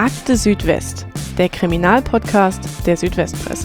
Akte Südwest, der Kriminalpodcast der Südwestpresse.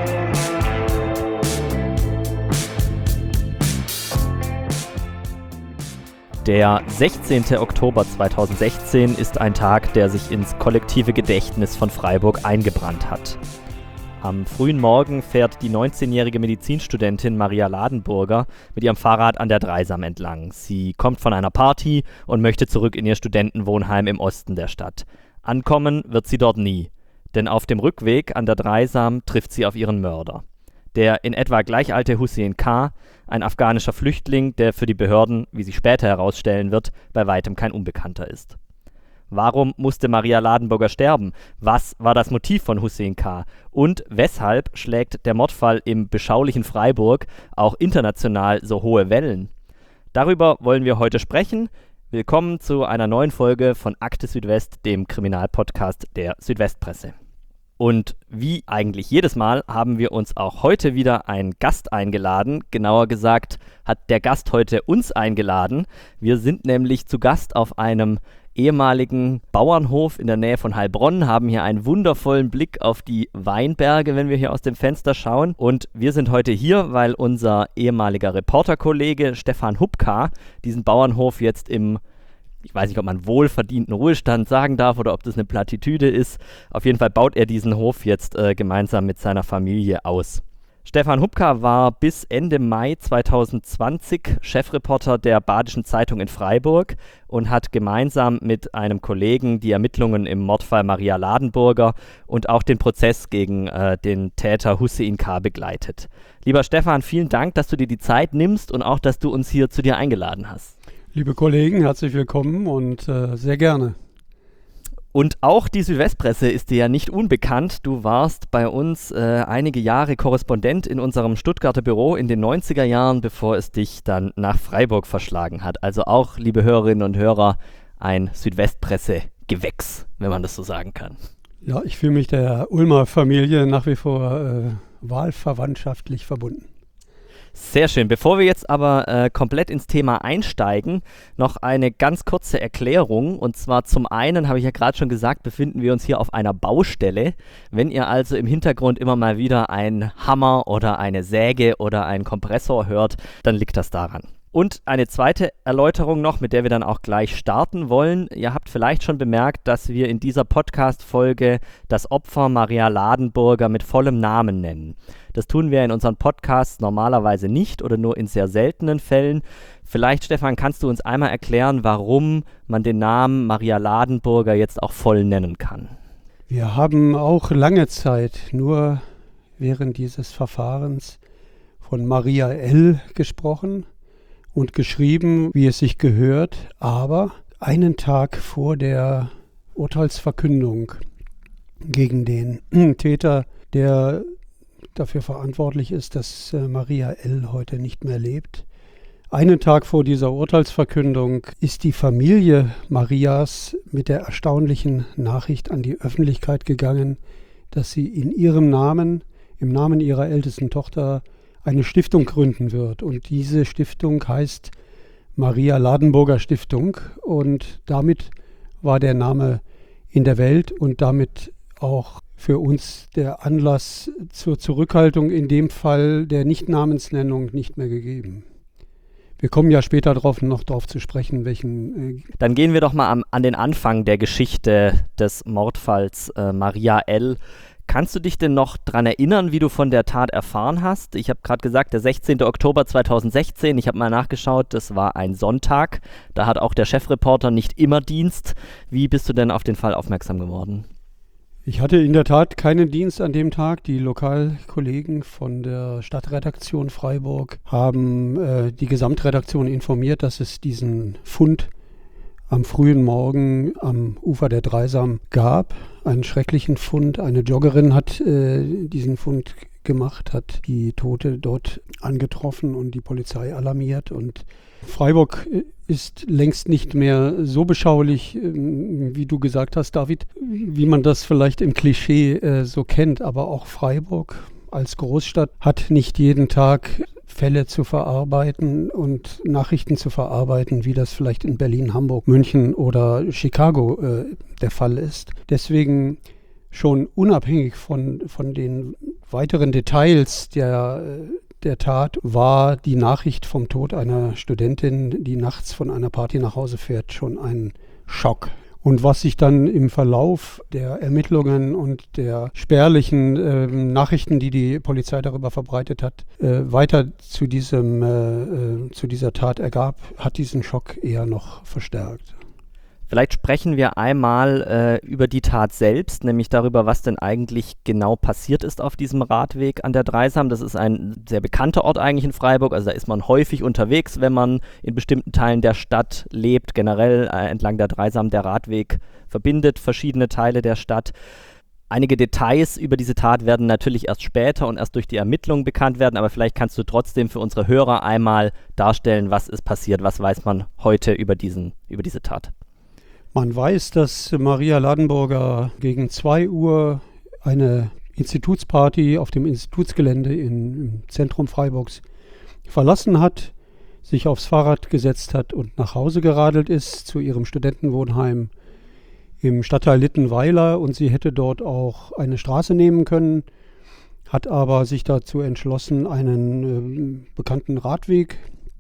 Der 16. Oktober 2016 ist ein Tag, der sich ins kollektive Gedächtnis von Freiburg eingebrannt hat. Am frühen Morgen fährt die 19-jährige Medizinstudentin Maria Ladenburger mit ihrem Fahrrad an der Dreisam entlang. Sie kommt von einer Party und möchte zurück in ihr Studentenwohnheim im Osten der Stadt. Ankommen wird sie dort nie, denn auf dem Rückweg an der Dreisam trifft sie auf ihren Mörder. Der in etwa gleich alte Hussein K., ein afghanischer Flüchtling, der für die Behörden, wie sich später herausstellen wird, bei weitem kein Unbekannter ist. Warum musste Maria Ladenburger sterben? Was war das Motiv von Hussein K.? Und weshalb schlägt der Mordfall im beschaulichen Freiburg auch international so hohe Wellen? Darüber wollen wir heute sprechen. Willkommen zu einer neuen Folge von Akte Südwest, dem Kriminalpodcast der Südwestpresse. Und wie eigentlich jedes Mal haben wir uns auch heute wieder einen Gast eingeladen. Genauer gesagt hat der Gast heute uns eingeladen. Wir sind nämlich zu Gast auf einem ehemaligen Bauernhof in der Nähe von Heilbronn, haben hier einen wundervollen Blick auf die Weinberge, wenn wir hier aus dem Fenster schauen. Und wir sind heute hier, weil unser ehemaliger Reporterkollege Stefan Hupka diesen Bauernhof jetzt ich weiß nicht, ob man wohlverdienten Ruhestand sagen darf oder ob das eine Plattitüde ist. Auf jeden Fall baut er diesen Hof jetzt gemeinsam mit seiner Familie aus. Stefan Hupka war bis Ende Mai 2020 Chefreporter der Badischen Zeitung in Freiburg und hat gemeinsam mit einem Kollegen die Ermittlungen im Mordfall Maria Ladenburger und auch den Prozess gegen den Täter Hussein K. begleitet. Lieber Stefan, vielen Dank, dass du dir die Zeit nimmst und auch, dass du uns hier zu dir eingeladen hast. Liebe Kollegen, herzlich willkommen und sehr gerne. Und auch die Südwestpresse ist dir ja nicht unbekannt. Du warst bei uns einige Jahre Korrespondent in unserem Stuttgarter Büro in den 90er Jahren, bevor es dich dann nach Freiburg verschlagen hat. Also auch, liebe Hörerinnen und Hörer, ein Südwestpresse-Gewächs, wenn man das so sagen kann. Ja, ich fühle mich der Ulmer Familie nach wie vor wahlverwandtschaftlich verbunden. Sehr schön. Bevor wir jetzt aber komplett ins Thema einsteigen, noch eine ganz kurze Erklärung. Und zwar zum einen, habe ich ja gerade schon gesagt, befinden wir uns hier auf einer Baustelle. Wenn ihr also im Hintergrund immer mal wieder einen Hammer oder eine Säge oder einen Kompressor hört, dann liegt das daran. Und eine zweite Erläuterung noch, mit der wir dann auch gleich starten wollen. Ihr habt vielleicht schon bemerkt, dass wir in dieser Podcast-Folge das Opfer Maria Ladenburger mit vollem Namen nennen. Das tun wir in unseren Podcasts normalerweise nicht oder nur in sehr seltenen Fällen. Vielleicht, Stefan, kannst du uns einmal erklären, warum man den Namen Maria Ladenburger jetzt auch voll nennen kann? Wir haben auch lange Zeit nur während dieses Verfahrens von Maria L. gesprochen und geschrieben, wie es sich gehört, aber einen Tag vor der Urteilsverkündung gegen den Täter, der dafür verantwortlich ist, dass Maria L. heute nicht mehr lebt. Einen Tag vor dieser Urteilsverkündung ist die Familie Marias mit der erstaunlichen Nachricht an die Öffentlichkeit gegangen, dass sie in ihrem Namen, im Namen ihrer ältesten Tochter, eine Stiftung gründen wird. Und diese Stiftung heißt Maria Ladenburger Stiftung. Und damit war der Name in der Welt und damit auch für uns der Anlass zur Zurückhaltung in dem Fall der Nichtnamensnennung nicht mehr gegeben. Wir kommen ja später noch darauf zu sprechen, welchen... Dann gehen wir doch mal an den Anfang der Geschichte des Mordfalls Maria L. Kannst du dich denn noch daran erinnern, wie du von der Tat erfahren hast? Ich habe gerade gesagt, der 16. Oktober 2016, ich habe mal nachgeschaut, das war ein Sonntag. Da hat auch der Chefreporter nicht immer Dienst. Wie bist du denn auf den Fall aufmerksam geworden? Ich hatte in der Tat keinen Dienst an dem Tag. Die Lokalkollegen von der Stadtredaktion Freiburg haben die Gesamtredaktion informiert, dass es diesen Fund am frühen Morgen am Ufer der Dreisam gab. Einen schrecklichen Fund. Eine Joggerin hat diesen Fund gemacht, hat die Tote dort angetroffen und die Polizei alarmiert. Und Freiburg ist längst nicht mehr so beschaulich, wie du gesagt hast, David, wie man das vielleicht im Klischee so kennt. Aber auch Freiburg als Großstadt hat nicht jeden Tag Fälle zu verarbeiten und Nachrichten zu verarbeiten, wie das vielleicht in Berlin, Hamburg, München oder Chicago der Fall ist. Deswegen schon unabhängig von den weiteren Details der Tat war die Nachricht vom Tod einer Studentin, die nachts von einer Party nach Hause fährt, schon ein Schock. Und was sich dann im Verlauf der Ermittlungen und der spärlichen Nachrichten, die die Polizei darüber verbreitet hat, weiter zu dieser Tat ergab, hat diesen Schock eher noch verstärkt. Vielleicht sprechen wir einmal über die Tat selbst, nämlich darüber, was denn eigentlich genau passiert ist auf diesem Radweg an der Dreisam. Das ist ein sehr bekannter Ort eigentlich in Freiburg, also da ist man häufig unterwegs, wenn man in bestimmten Teilen der Stadt lebt. Generell entlang der Dreisam, der Radweg verbindet verschiedene Teile der Stadt. Einige Details über diese Tat werden natürlich erst später und erst durch die Ermittlungen bekannt werden, aber vielleicht kannst du trotzdem für unsere Hörer einmal darstellen, was ist passiert, was weiß man heute über diese Tat. Man weiß, dass Maria Ladenburger gegen 2 Uhr eine Institutsparty auf dem Institutsgelände im Zentrum Freiburgs verlassen hat, sich aufs Fahrrad gesetzt hat und nach Hause geradelt ist zu ihrem Studentenwohnheim im Stadtteil Littenweiler, und sie hätte dort auch eine Straße nehmen können, hat aber sich dazu entschlossen, einen bekannten Radweg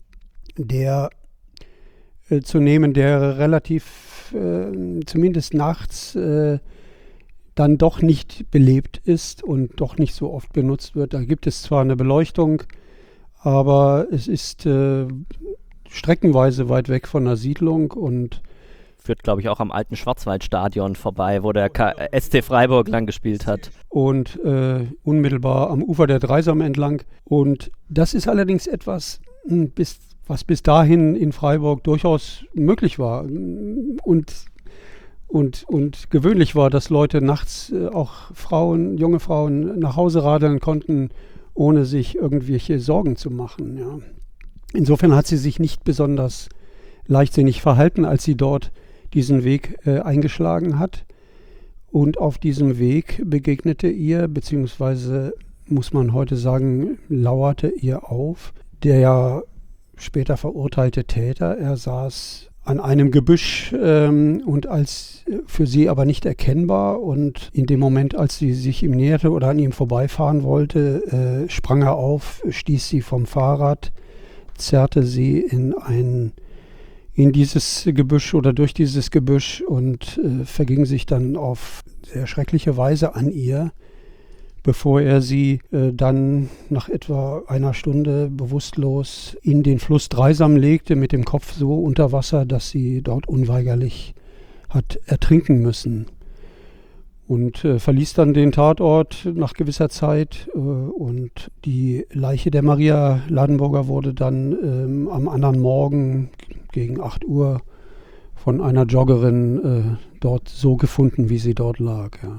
zu nehmen, der relativ zumindest nachts dann doch nicht belebt ist und doch nicht so oft benutzt wird. Da gibt es zwar eine Beleuchtung, aber es ist streckenweise weit weg von der Siedlung und führt, glaube ich, auch am alten Schwarzwaldstadion vorbei, wo der SC Freiburg lang gespielt hat. Und unmittelbar am Ufer der Dreisam entlang. Und das ist allerdings etwas, was bis dahin in Freiburg durchaus möglich war und gewöhnlich war, dass Leute nachts auch junge Frauen nach Hause radeln konnten, ohne sich irgendwelche Sorgen zu machen. Ja. Insofern hat sie sich nicht besonders leichtsinnig verhalten, als sie dort diesen Weg eingeschlagen hat. Und auf diesem Weg begegnete ihr, beziehungsweise muss man heute sagen, lauerte ihr auf, der später verurteilte Täter. Er saß an einem Gebüsch und als für sie aber nicht erkennbar, und in dem Moment, als sie sich ihm näherte oder an ihm vorbeifahren wollte, sprang er auf, stieß sie vom Fahrrad, zerrte sie in dieses Gebüsch oder durch dieses Gebüsch und verging sich dann auf sehr schreckliche Weise an ihr, bevor er sie dann nach etwa einer Stunde bewusstlos in den Fluss Dreisam legte, mit dem Kopf so unter Wasser, dass sie dort unweigerlich hat ertrinken müssen. Und verließ dann den Tatort nach gewisser Zeit und die Leiche der Maria Ladenburger wurde dann am anderen Morgen gegen 8 Uhr von einer Joggerin dort so gefunden, wie sie dort lag. Ja.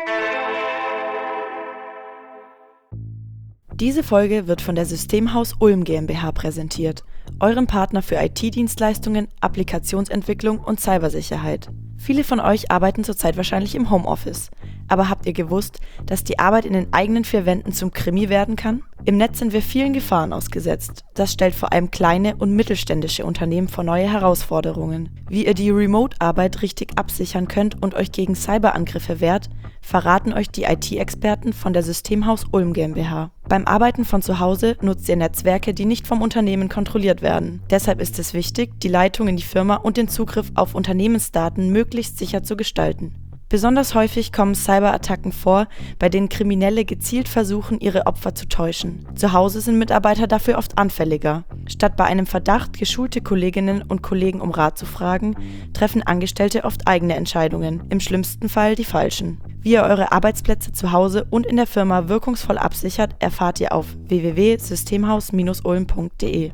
Diese Folge wird von der Systemhaus Ulm GmbH präsentiert, eurem Partner für IT-Dienstleistungen, Applikationsentwicklung und Cybersicherheit. Viele von euch arbeiten zurzeit wahrscheinlich im Homeoffice. Aber habt ihr gewusst, dass die Arbeit in den eigenen 4 Wänden zum Krimi werden kann? Im Netz sind wir vielen Gefahren ausgesetzt. Das stellt vor allem kleine und mittelständische Unternehmen vor neue Herausforderungen. Wie ihr die Remote-Arbeit richtig absichern könnt und euch gegen Cyberangriffe wehrt, verraten euch die IT-Experten von der Systemhaus Ulm GmbH. Beim Arbeiten von zu Hause nutzt ihr Netzwerke, die nicht vom Unternehmen kontrolliert werden. Deshalb ist es wichtig, die Leitung in die Firma und den Zugriff auf Unternehmensdaten möglichst sicher zu gestalten. Besonders häufig kommen Cyberattacken vor, bei denen Kriminelle gezielt versuchen, ihre Opfer zu täuschen. Zu Hause sind Mitarbeiter dafür oft anfälliger. Statt bei einem Verdacht geschulte Kolleginnen und Kollegen um Rat zu fragen, treffen Angestellte oft eigene Entscheidungen, im schlimmsten Fall die falschen. Wie ihr eure Arbeitsplätze zu Hause und in der Firma wirkungsvoll absichert, erfahrt ihr auf www.systemhaus-ulm.de.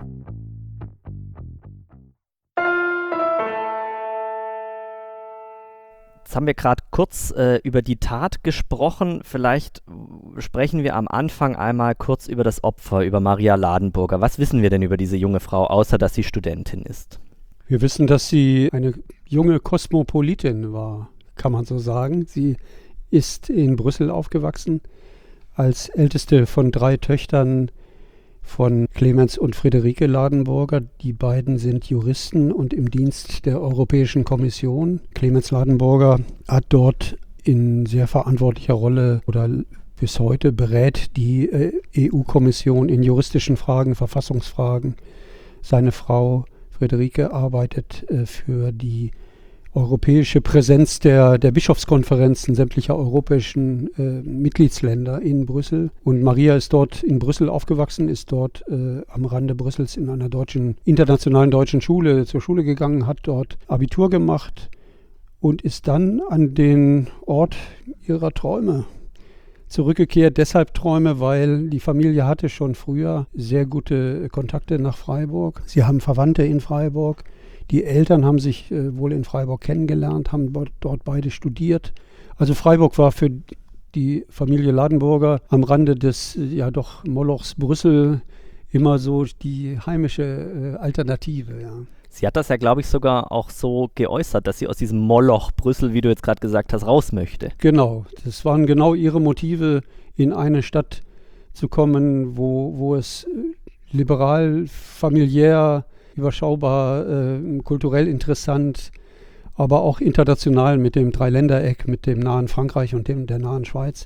Jetzt haben wir gerade kurz über die Tat gesprochen. Vielleicht sprechen wir am Anfang einmal kurz über das Opfer, über Maria Ladenburger. Was wissen wir denn über diese junge Frau, außer dass sie Studentin ist? Wir wissen, dass sie eine junge Kosmopolitin war, kann man so sagen. Sie ist in Brüssel aufgewachsen, als älteste von 3 Töchtern von Clemens und Friederike Ladenburger. Die beiden sind Juristen und im Dienst der Europäischen Kommission. Clemens Ladenburger hat dort in sehr verantwortlicher Rolle oder bis heute berät die EU-Kommission in juristischen Fragen, Verfassungsfragen. Seine Frau Friederike arbeitet für die europäische Präsenz der Bischofskonferenzen sämtlicher europäischen Mitgliedsländer in Brüssel. Und Maria ist dort in Brüssel aufgewachsen, ist dort am Rande Brüssels in einer internationalen deutschen Schule zur Schule gegangen, hat dort Abitur gemacht und ist dann an den Ort ihrer Träume zurückgekehrt. Deshalb Träume, weil die Familie hatte schon früher sehr gute Kontakte nach Freiburg. Sie haben Verwandte in Freiburg. Die Eltern haben sich wohl in Freiburg kennengelernt, haben dort beide studiert. Also Freiburg war für die Familie Ladenburger am Rande des doch Molochs Brüssel immer so die heimische Alternative. Ja. Sie hat das ja, glaube ich, sogar auch so geäußert, dass sie aus diesem Moloch Brüssel, wie du jetzt gerade gesagt hast, raus möchte. Genau, das waren genau ihre Motive, in eine Stadt zu kommen, wo es liberal, familiär, überschaubar, kulturell interessant, aber auch international mit dem Dreiländereck, mit dem nahen Frankreich und der nahen Schweiz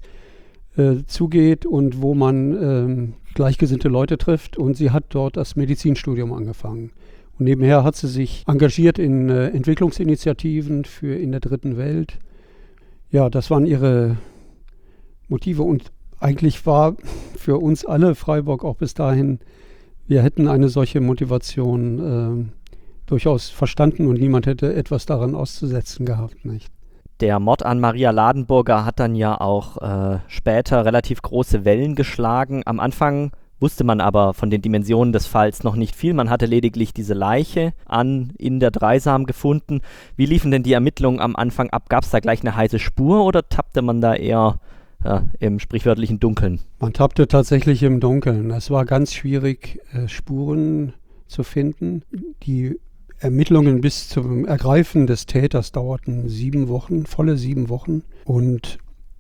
zugeht und wo man gleichgesinnte Leute trifft. Und sie hat dort das Medizinstudium angefangen. Und nebenher hat sie sich engagiert in Entwicklungsinitiativen in der Dritten Welt. Ja, das waren ihre Motive. Und eigentlich war für uns alle Freiburg auch bis dahin, wir hätten eine solche Motivation durchaus verstanden und niemand hätte etwas daran auszusetzen gehabt, nicht? Der Mord an Maria Ladenburger hat dann ja auch später relativ große Wellen geschlagen. Am Anfang wusste man aber von den Dimensionen des Falls noch nicht viel. Man hatte lediglich diese Leiche in der Dreisam gefunden. Wie liefen denn die Ermittlungen am Anfang ab? Gab es da gleich eine heiße Spur oder tappte man da eher im sprichwörtlichen Dunkeln? Man tappte tatsächlich im Dunkeln. Es war ganz schwierig, Spuren zu finden. Die Ermittlungen bis zum Ergreifen des Täters dauerten 7 Wochen, volle 7 Wochen. Und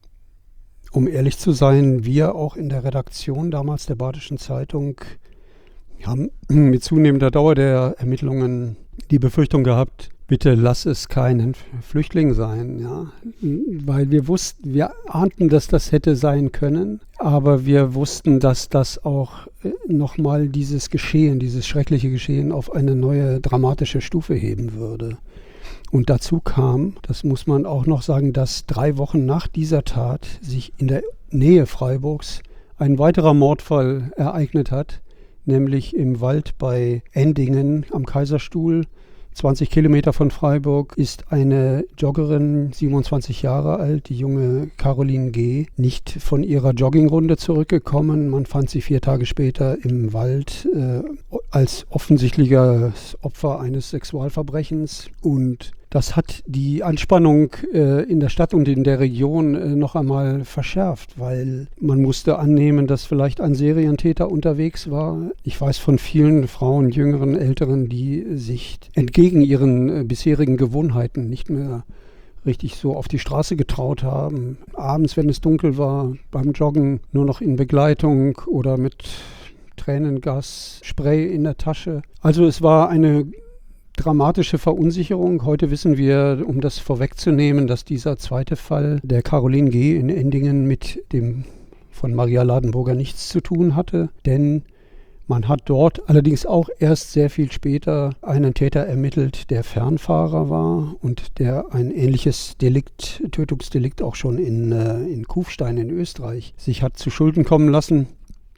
um ehrlich zu sein, wir auch in der Redaktion damals der Badischen Zeitung haben mit zunehmender Dauer der Ermittlungen die Befürchtung gehabt, bitte lass es kein Flüchtling sein, ja, weil wir ahnten, dass das hätte sein können, aber wir wussten, dass das auch nochmal dieses schreckliche Geschehen auf eine neue dramatische Stufe heben würde. Und dazu kam, das muss man auch noch sagen, dass 3 Wochen nach dieser Tat sich in der Nähe Freiburgs ein weiterer Mordfall ereignet hat, nämlich im Wald bei Endingen am Kaiserstuhl. 20 Kilometer von Freiburg ist eine Joggerin, 27 Jahre alt, die junge Caroline G., nicht von ihrer Joggingrunde zurückgekommen. Man fand sie 4 Tage später im Wald als offensichtliches Opfer eines Sexualverbrechens. Und das hat die Anspannung in der Stadt und in der Region noch einmal verschärft, weil man musste annehmen, dass vielleicht ein Serientäter unterwegs war. Ich weiß von vielen Frauen, Jüngeren, Älteren, die sich entgegen ihren bisherigen Gewohnheiten nicht mehr richtig so auf die Straße getraut haben. Abends, wenn es dunkel war, beim Joggen nur noch in Begleitung oder mit Tränengas, Spray in der Tasche. Also es war eine dramatische Verunsicherung. Heute wissen wir, um das vorwegzunehmen, dass dieser zweite Fall der Caroline G. in Endingen mit dem von Maria Ladenburger nichts zu tun hatte, denn man hat dort allerdings auch erst sehr viel später einen Täter ermittelt, der Fernfahrer war und der ein ähnliches Tötungsdelikt auch schon in Kufstein in Österreich sich hat zu Schulden kommen lassen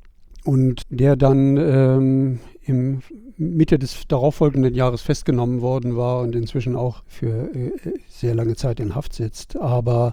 und der dann im Mitte des darauffolgenden Jahres festgenommen worden war und inzwischen auch für sehr lange Zeit in Haft sitzt. Aber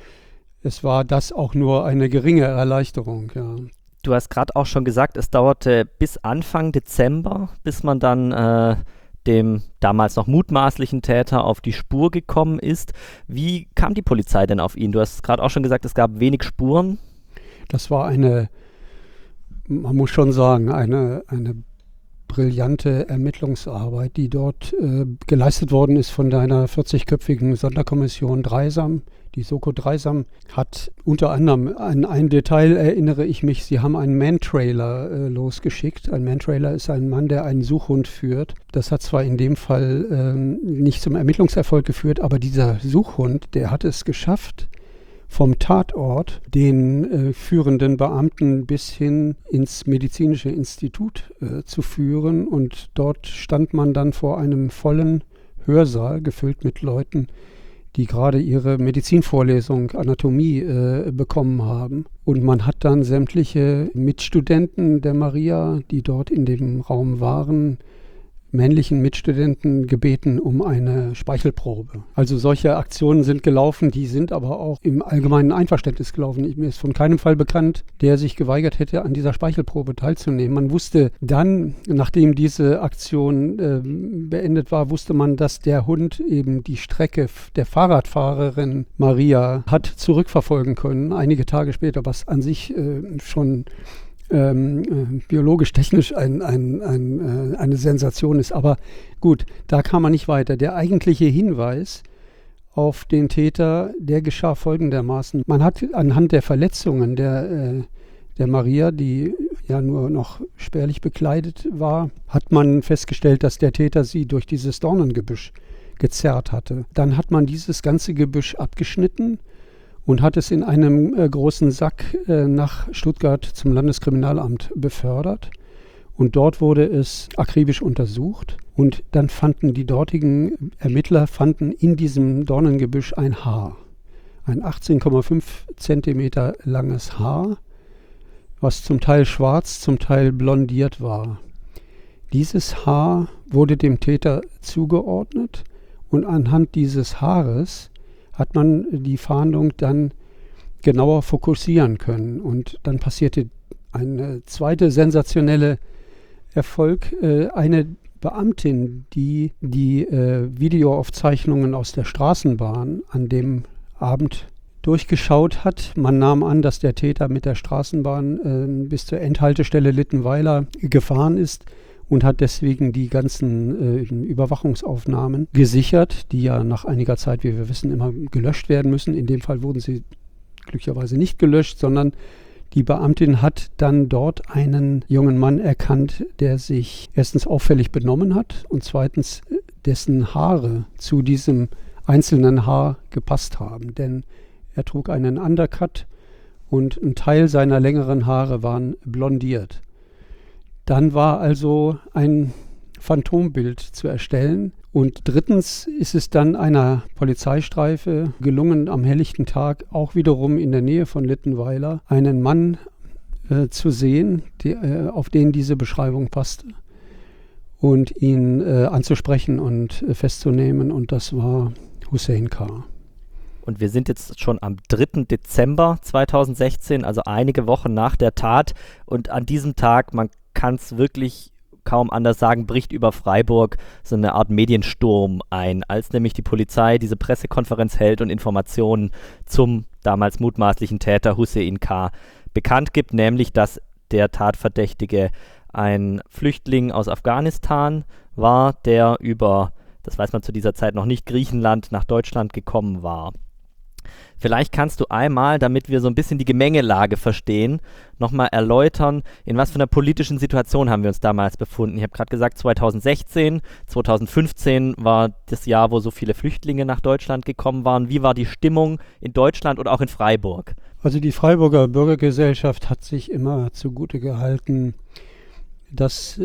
es war das auch nur eine geringe Erleichterung, ja. Du hast gerade auch schon gesagt, es dauerte bis Anfang Dezember, bis man dann dem damals noch mutmaßlichen Täter auf die Spur gekommen ist. Wie kam die Polizei denn auf ihn? Du hast gerade auch schon gesagt, es gab wenig Spuren. Das war man muss schon sagen, eine brillante Ermittlungsarbeit, die dort geleistet worden ist von einer 40-köpfigen Sonderkommission Dreisam. Die Soko Dreisam hat unter anderem an ein Detail, erinnere ich mich, sie haben einen Man-Trailer losgeschickt. Ein Man-Trailer ist ein Mann, der einen Suchhund führt. Das hat zwar in dem Fall nicht zum Ermittlungserfolg geführt, aber dieser Suchhund, der hat es geschafft, vom Tatort den führenden Beamten bis hin ins medizinische Institut zu führen. Und dort stand man dann vor einem vollen Hörsaal, gefüllt mit Leuten, die gerade ihre Medizinvorlesung Anatomie bekommen haben. Und man hat dann sämtliche Mitstudenten der Maria, die dort in dem Raum waren, männlichen Mitstudenten gebeten um eine Speichelprobe. Also solche Aktionen sind gelaufen, die sind aber auch im allgemeinen Einverständnis gelaufen. Mir ist von keinem Fall bekannt, der sich geweigert hätte, an dieser Speichelprobe teilzunehmen. Man wusste dann, nachdem diese Aktion beendet war, wusste man, dass der Hund eben die Strecke der Fahrradfahrerin Maria hat zurückverfolgen können, einige Tage später, was an sich schon biologisch-technisch eine Sensation ist. Aber gut, da kam man nicht weiter. Der eigentliche Hinweis auf den Täter, der geschah folgendermaßen. Man hat anhand der Verletzungen der Maria, die ja nur noch spärlich bekleidet war, hat man festgestellt, dass der Täter sie durch dieses Dornengebüsch gezerrt hatte. Dann hat man dieses ganze Gebüsch abgeschnitten und hat es in einem großen Sack nach Stuttgart zum Landeskriminalamt befördert. Und dort wurde es akribisch untersucht. Und dann fanden die dortigen Ermittler in diesem Dornengebüsch ein Haar. Ein 18,5 Zentimeter langes Haar, was zum Teil schwarz, zum Teil blondiert war. Dieses Haar wurde dem Täter zugeordnet und anhand dieses Haares hat man die Fahndung dann genauer fokussieren können. Und dann passierte ein zweiter sensationeller Erfolg. Eine Beamtin, die Videoaufzeichnungen aus der Straßenbahn an dem Abend durchgeschaut hat. Man nahm an, dass der Täter mit der Straßenbahn bis zur Endhaltestelle Littenweiler gefahren ist und hat deswegen die ganzen Überwachungsaufnahmen gesichert, die ja nach einiger Zeit, wie wir wissen, immer gelöscht werden müssen. In dem Fall wurden sie glücklicherweise nicht gelöscht, sondern die Beamtin hat dann dort einen jungen Mann erkannt, der sich erstens auffällig benommen hat und zweitens dessen Haare zu diesem einzelnen Haar gepasst haben. Denn er trug einen Undercut und ein Teil seiner längeren Haare waren blondiert. Dann war also ein Phantombild zu erstellen. Und drittens ist es dann einer Polizeistreife gelungen, am helllichten Tag auch wiederum in der Nähe von Littenweiler einen Mann zu sehen, auf den diese Beschreibung passte, und ihn anzusprechen und festzunehmen. Und das war Hussein K. Und wir sind jetzt schon am 3. Dezember 2016, also einige Wochen nach der Tat. Und an diesem Tag, man kann es wirklich kaum anders sagen, bricht über Freiburg so eine Art Mediensturm ein, als nämlich die Polizei diese Pressekonferenz hält und Informationen zum damals mutmaßlichen Täter Hussein K. bekannt gibt, nämlich dass der Tatverdächtige ein Flüchtling aus Afghanistan war, der über, das weiß man zu dieser Zeit noch nicht, Griechenland nach Deutschland gekommen war. Vielleicht kannst du einmal, damit wir so ein bisschen die Gemengelage verstehen, nochmal erläutern, in was für einer politischen Situation haben wir uns damals befunden. Ich habe gerade gesagt, 2016, 2015 war das Jahr, wo so viele Flüchtlinge nach Deutschland gekommen waren. Wie war die Stimmung in Deutschland und auch in Freiburg? Also die Freiburger Bürgergesellschaft hat sich immer zugute gehalten, dass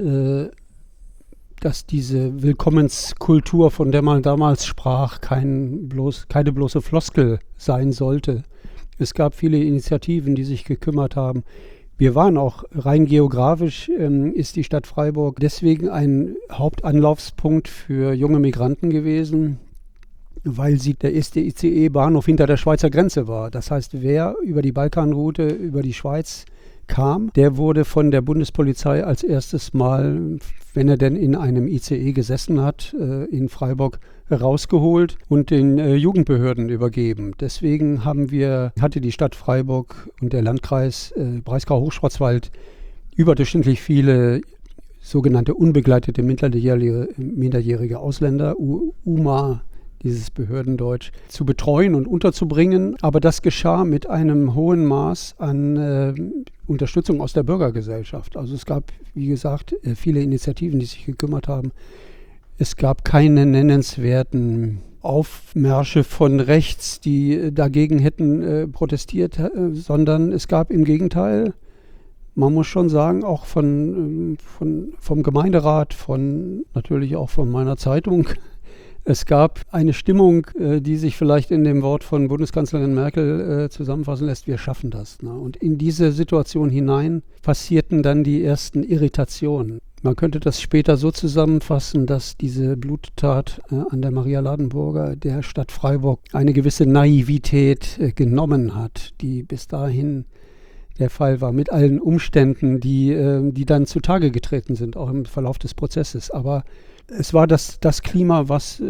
diese Willkommenskultur, von der man damals sprach, keine bloße Floskel sein sollte. Es gab viele Initiativen, die sich gekümmert haben. Wir waren auch rein geografisch, ist die Stadt Freiburg deswegen ein Hauptanlaufspunkt für junge Migranten gewesen, weil sie der erste ICE-Bahnhof hinter der Schweizer Grenze war. Das heißt, wer über die Balkanroute, über die Schweiz kam, der wurde von der Bundespolizei als erstes Mal, wenn er denn in einem ICE gesessen hat, in Freiburg rausgeholt und den Jugendbehörden übergeben. Deswegen hatte die Stadt Freiburg und der Landkreis Breisgau-Hochschwarzwald überdurchschnittlich viele sogenannte unbegleitete minderjährige Ausländer, UMA, dieses Behördendeutsch, zu betreuen und unterzubringen. Aber das geschah mit einem hohen Maß an Unterstützung aus der Bürgergesellschaft. Also es gab, wie gesagt, viele Initiativen, die sich gekümmert haben. Es gab keine nennenswerten Aufmärsche von rechts, die dagegen hätten protestiert, sondern es gab im Gegenteil, man muss schon sagen, auch vom Gemeinderat, natürlich auch von meiner Zeitung, es gab eine Stimmung, die sich vielleicht in dem Wort von Bundeskanzlerin Merkel zusammenfassen lässt, wir schaffen das. Ne? Und in diese Situation hinein passierten dann die ersten Irritationen. Man könnte das später so zusammenfassen, dass diese Bluttat an der Maria Ladenburger der Stadt Freiburg eine gewisse Naivität genommen hat, die bis dahin der Fall war, mit allen Umständen, die dann zutage getreten sind, auch im Verlauf des Prozesses. Aber es war das Klima, was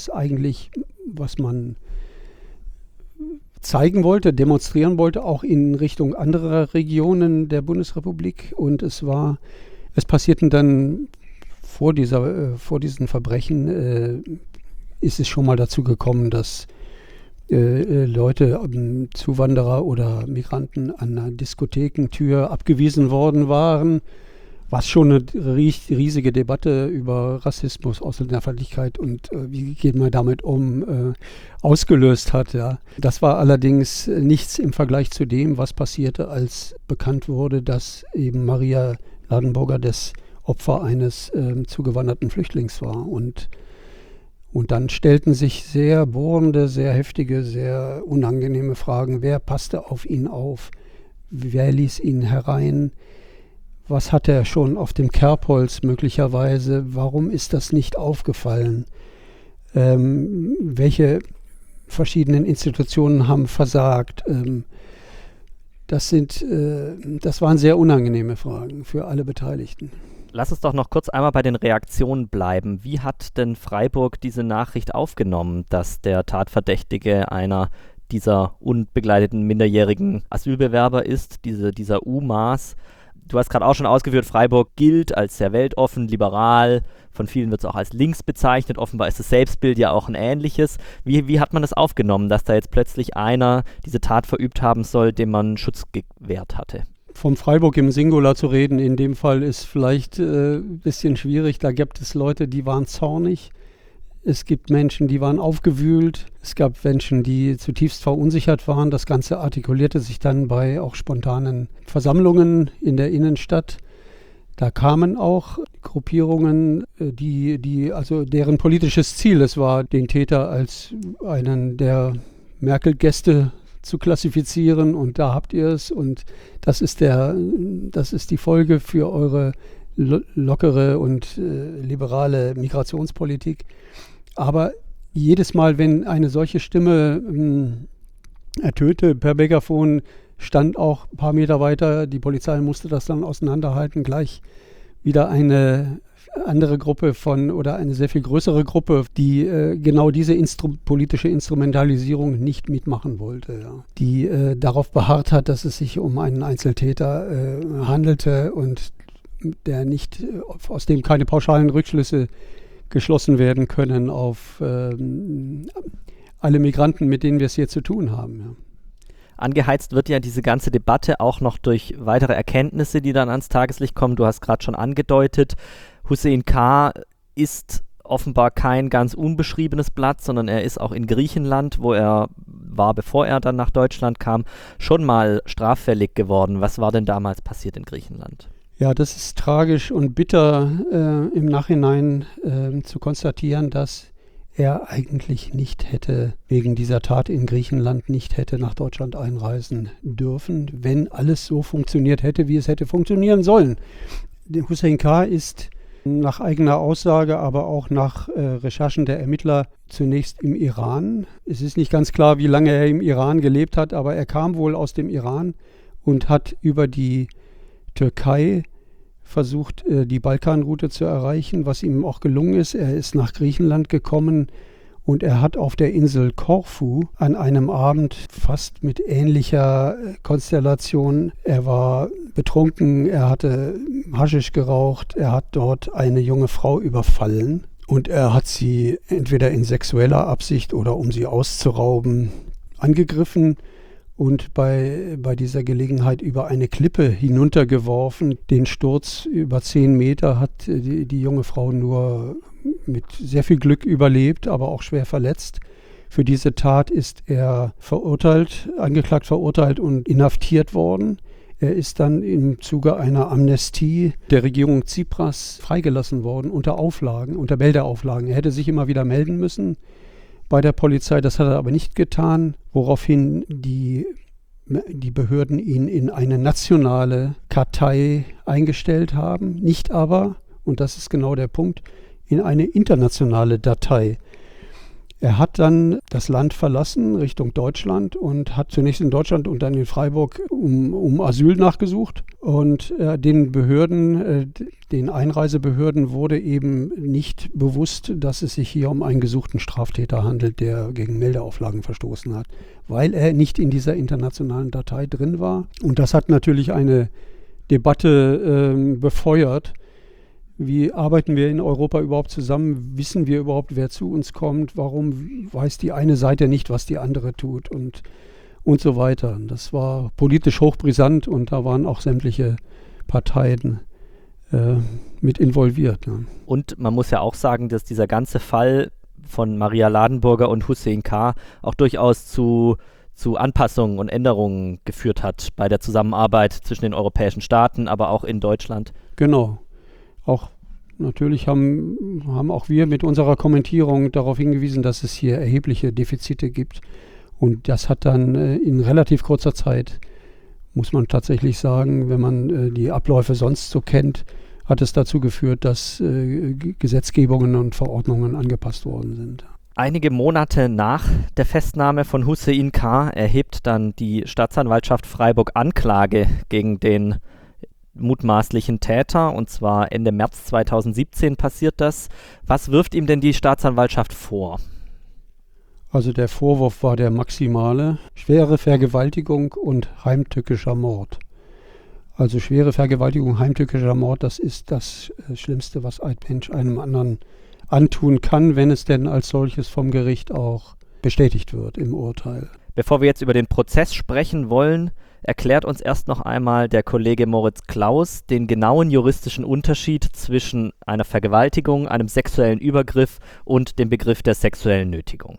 man zeigen wollte, demonstrieren wollte, auch in Richtung anderer Regionen der Bundesrepublik. Und es passierten dann vor diesen Verbrechen, ist es schon mal dazu gekommen, dass Leute, Zuwanderer oder Migranten an einer Diskothekentür abgewiesen worden waren, was schon eine riesige Debatte über Rassismus, Ausländerfeindlichkeit und wie geht man damit um, ausgelöst hat. Ja. Das war allerdings nichts im Vergleich zu dem, was passierte, als bekannt wurde, dass eben Maria Ladenburger das Opfer eines zugewanderten Flüchtlings war. Und dann stellten sich sehr bohrende, sehr heftige, sehr unangenehme Fragen. Wer passte auf ihn auf? Wer ließ ihn herein? Was hat er schon auf dem Kerbholz möglicherweise? Warum ist das nicht aufgefallen? Welche verschiedenen Institutionen haben versagt? Das waren sehr unangenehme Fragen für alle Beteiligten. Lass uns doch noch kurz einmal bei den Reaktionen bleiben. Wie hat denn Freiburg diese Nachricht aufgenommen, dass der Tatverdächtige einer dieser unbegleiteten minderjährigen Asylbewerber ist, dieser UMAs? Du hast gerade auch schon ausgeführt, Freiburg gilt als sehr weltoffen, liberal, von vielen wird es auch als links bezeichnet, offenbar ist das Selbstbild ja auch ein ähnliches. Wie hat man das aufgenommen, dass da jetzt plötzlich einer diese Tat verübt haben soll, dem man Schutz gewährt hatte? Vom Freiburg im Singular zu reden, in dem Fall ist vielleicht ein bisschen schwierig. Da gibt es Leute, die waren zornig. Es gibt Menschen, die waren aufgewühlt. Es gab Menschen, die zutiefst verunsichert waren. Das Ganze artikulierte sich dann bei auch spontanen Versammlungen in der Innenstadt. Da kamen auch Gruppierungen, also deren politisches Ziel es war, den Täter als einen der Merkel-Gäste zu klassifizieren, und da habt ihr es, und das ist die Folge für eure lockere und liberale Migrationspolitik. Aber jedes Mal, wenn eine solche Stimme ertönte per Megafon, stand auch ein paar Meter weiter, die Polizei musste das dann auseinanderhalten, gleich wieder eine andere Gruppe oder eine sehr viel größere Gruppe, die genau diese politische Instrumentalisierung nicht mitmachen wollte, ja. Die darauf beharrt hat, dass es sich um einen Einzeltäter handelte und aus dem keine pauschalen Rückschlüsse geschlossen werden können auf alle Migranten, mit denen wir es hier zu tun haben. Ja. Angeheizt wird ja diese ganze Debatte auch noch durch weitere Erkenntnisse, die dann ans Tageslicht kommen. Du hast gerade schon angedeutet, Hüseyin K. ist offenbar kein ganz unbeschriebenes Blatt, sondern er ist auch in Griechenland, wo er war, bevor er dann nach Deutschland kam, schon mal straffällig geworden. Was war denn damals passiert in Griechenland? Ja, das ist tragisch und bitter im Nachhinein zu konstatieren, dass er eigentlich wegen dieser Tat in Griechenland nicht hätte nach Deutschland einreisen dürfen, wenn alles so funktioniert hätte, wie es hätte funktionieren sollen. Hüseyin K. ist nach eigener Aussage, aber auch nach Recherchen der Ermittler zunächst im Iran. Es ist nicht ganz klar, wie lange er im Iran gelebt hat, aber er kam wohl aus dem Iran und hat über die Türkei versucht, die Balkanroute zu erreichen, was ihm auch gelungen ist. Er ist nach Griechenland gekommen und er hat auf der Insel Korfu an einem Abend fast mit ähnlicher Konstellation, er war betrunken, er hatte Haschisch geraucht, er hat dort eine junge Frau überfallen und er hat sie entweder in sexueller Absicht oder um sie auszurauben angegriffen und bei dieser Gelegenheit über eine Klippe hinuntergeworfen. Den Sturz über 10 Meter hat die junge Frau nur mit sehr viel Glück überlebt, aber auch schwer verletzt. Für diese Tat ist er angeklagt, verurteilt und inhaftiert worden. Er ist dann im Zuge einer Amnestie der Regierung Tsipras freigelassen worden unter Meldeauflagen. Er hätte sich immer wieder melden müssen bei der Polizei, das hat er aber nicht getan, woraufhin die Behörden ihn in eine nationale Kartei eingestellt haben, nicht aber, und das ist genau der Punkt, in eine internationale Datei. Er hat dann das Land verlassen Richtung Deutschland und hat zunächst in Deutschland und dann in Freiburg um Asyl nachgesucht. Und den Einreisebehörden wurde eben nicht bewusst, dass es sich hier um einen gesuchten Straftäter handelt, der gegen Meldeauflagen verstoßen hat, weil er nicht in dieser internationalen Datei drin war. Und das hat natürlich eine Debatte befeuert. Wie arbeiten wir in Europa überhaupt zusammen? Wissen wir überhaupt, wer zu uns kommt? Warum weiß die eine Seite nicht, was die andere tut? Und so weiter. Das war politisch hochbrisant und da waren auch sämtliche Parteien mit involviert. Ja. Und man muss ja auch sagen, dass dieser ganze Fall von Maria Ladenburger und Hussein K. auch durchaus zu Anpassungen und Änderungen geführt hat bei der Zusammenarbeit zwischen den europäischen Staaten, aber auch in Deutschland. Genau. Auch natürlich haben auch wir mit unserer Kommentierung darauf hingewiesen, dass es hier erhebliche Defizite gibt. Und das hat dann in relativ kurzer Zeit, muss man tatsächlich sagen, wenn man die Abläufe sonst so kennt, hat es dazu geführt, dass Gesetzgebungen und Verordnungen angepasst worden sind. Einige Monate nach der Festnahme von Hussein K. erhebt dann die Staatsanwaltschaft Freiburg Anklage gegen den mutmaßlichen Täter, und zwar Ende März 2017 passiert das. Was wirft ihm denn die Staatsanwaltschaft vor? Also der Vorwurf war der maximale: schwere Vergewaltigung und heimtückischer Mord. Also schwere Vergewaltigung, heimtückischer Mord, das ist das Schlimmste, was ein Mensch einem anderen antun kann, wenn es denn als solches vom Gericht auch bestätigt wird im Urteil. Bevor wir jetzt über den Prozess sprechen wollen, erklärt uns erst noch einmal der Kollege Moritz Klaus den genauen juristischen Unterschied zwischen einer Vergewaltigung, einem sexuellen Übergriff und dem Begriff der sexuellen Nötigung.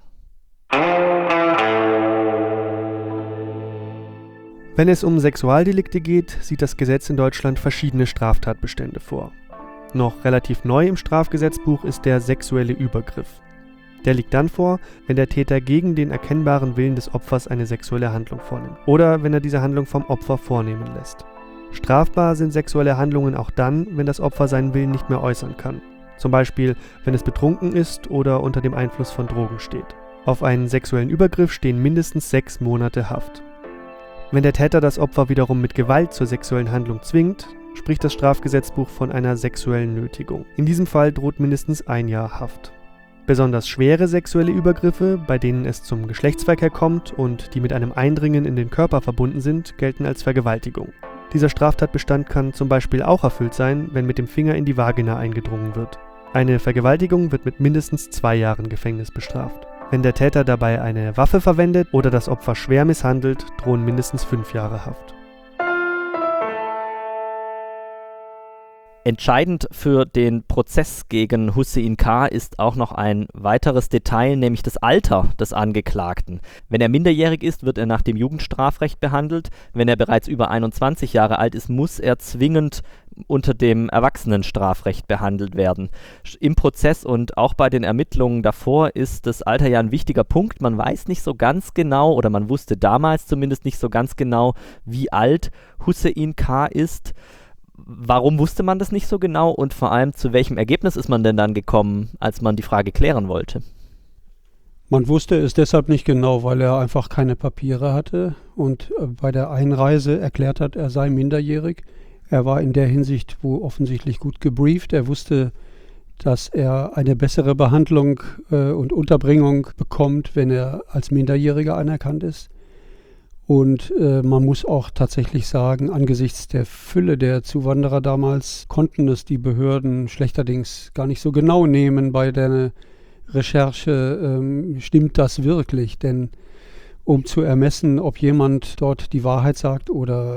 Wenn es um Sexualdelikte geht, sieht das Gesetz in Deutschland verschiedene Straftatbestände vor. Noch relativ neu im Strafgesetzbuch ist der sexuelle Übergriff. Der liegt dann vor, wenn der Täter gegen den erkennbaren Willen des Opfers eine sexuelle Handlung vornimmt oder wenn er diese Handlung vom Opfer vornehmen lässt. Strafbar sind sexuelle Handlungen auch dann, wenn das Opfer seinen Willen nicht mehr äußern kann. Zum Beispiel, wenn es betrunken ist oder unter dem Einfluss von Drogen steht. Auf einen sexuellen Übergriff stehen mindestens 6 Monate Haft. Wenn der Täter das Opfer wiederum mit Gewalt zur sexuellen Handlung zwingt, spricht das Strafgesetzbuch von einer sexuellen Nötigung. In diesem Fall droht mindestens 1 Jahr Haft. Besonders schwere sexuelle Übergriffe, bei denen es zum Geschlechtsverkehr kommt und die mit einem Eindringen in den Körper verbunden sind, gelten als Vergewaltigung. Dieser Straftatbestand kann zum Beispiel auch erfüllt sein, wenn mit dem Finger in die Vagina eingedrungen wird. Eine Vergewaltigung wird mit mindestens 2 Jahren Gefängnis bestraft. Wenn der Täter dabei eine Waffe verwendet oder das Opfer schwer misshandelt, drohen mindestens 5 Jahre Haft. Entscheidend für den Prozess gegen Hussein K. ist auch noch ein weiteres Detail, nämlich das Alter des Angeklagten. Wenn er minderjährig ist, wird er nach dem Jugendstrafrecht behandelt. Wenn er bereits über 21 Jahre alt ist, muss er zwingend unter dem Erwachsenenstrafrecht behandelt werden. Im Prozess und auch bei den Ermittlungen davor ist das Alter ja ein wichtiger Punkt. Man weiß nicht so ganz genau, oder man wusste damals zumindest nicht so ganz genau, wie alt Hussein K. ist. Warum wusste man das nicht so genau und vor allem zu welchem Ergebnis ist man denn dann gekommen, als man die Frage klären wollte? Man wusste es deshalb nicht genau, weil er einfach keine Papiere hatte und bei der Einreise erklärt hat, er sei minderjährig. Er war in der Hinsicht wohl offensichtlich gut gebrieft. Er wusste, dass er eine bessere Behandlung und Unterbringung bekommt, wenn er als Minderjähriger anerkannt ist. Und man muss auch tatsächlich sagen, angesichts der Fülle der Zuwanderer damals konnten es die Behörden schlechterdings gar nicht so genau nehmen bei der Recherche, stimmt das wirklich? Denn um zu ermessen, ob jemand dort die Wahrheit sagt oder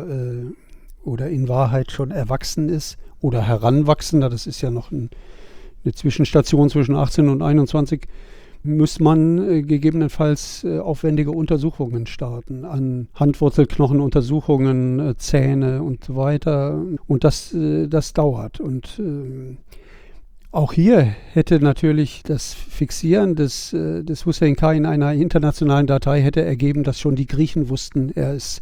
in Wahrheit schon erwachsen ist oder heranwachsender, das ist ja noch eine Zwischenstation zwischen 18 und 21, muss man gegebenenfalls aufwendige Untersuchungen starten, an Handwurzelknochenuntersuchungen, Zähne und so weiter. Und das dauert. Und auch hier hätte natürlich das Fixieren des Hüseyin K. in einer internationalen Datei hätte ergeben, dass schon die Griechen wussten, er ist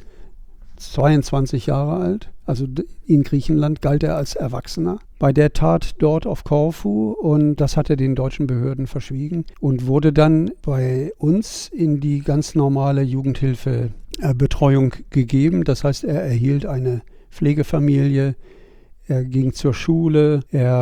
22 Jahre alt. Also in Griechenland galt er als Erwachsener. Bei der Tat dort auf Korfu, und das hat er den deutschen Behörden verschwiegen und wurde dann bei uns in die ganz normale Jugendhilfebetreuung gegeben. Das heißt, er erhielt eine Pflegefamilie. Er ging zur Schule,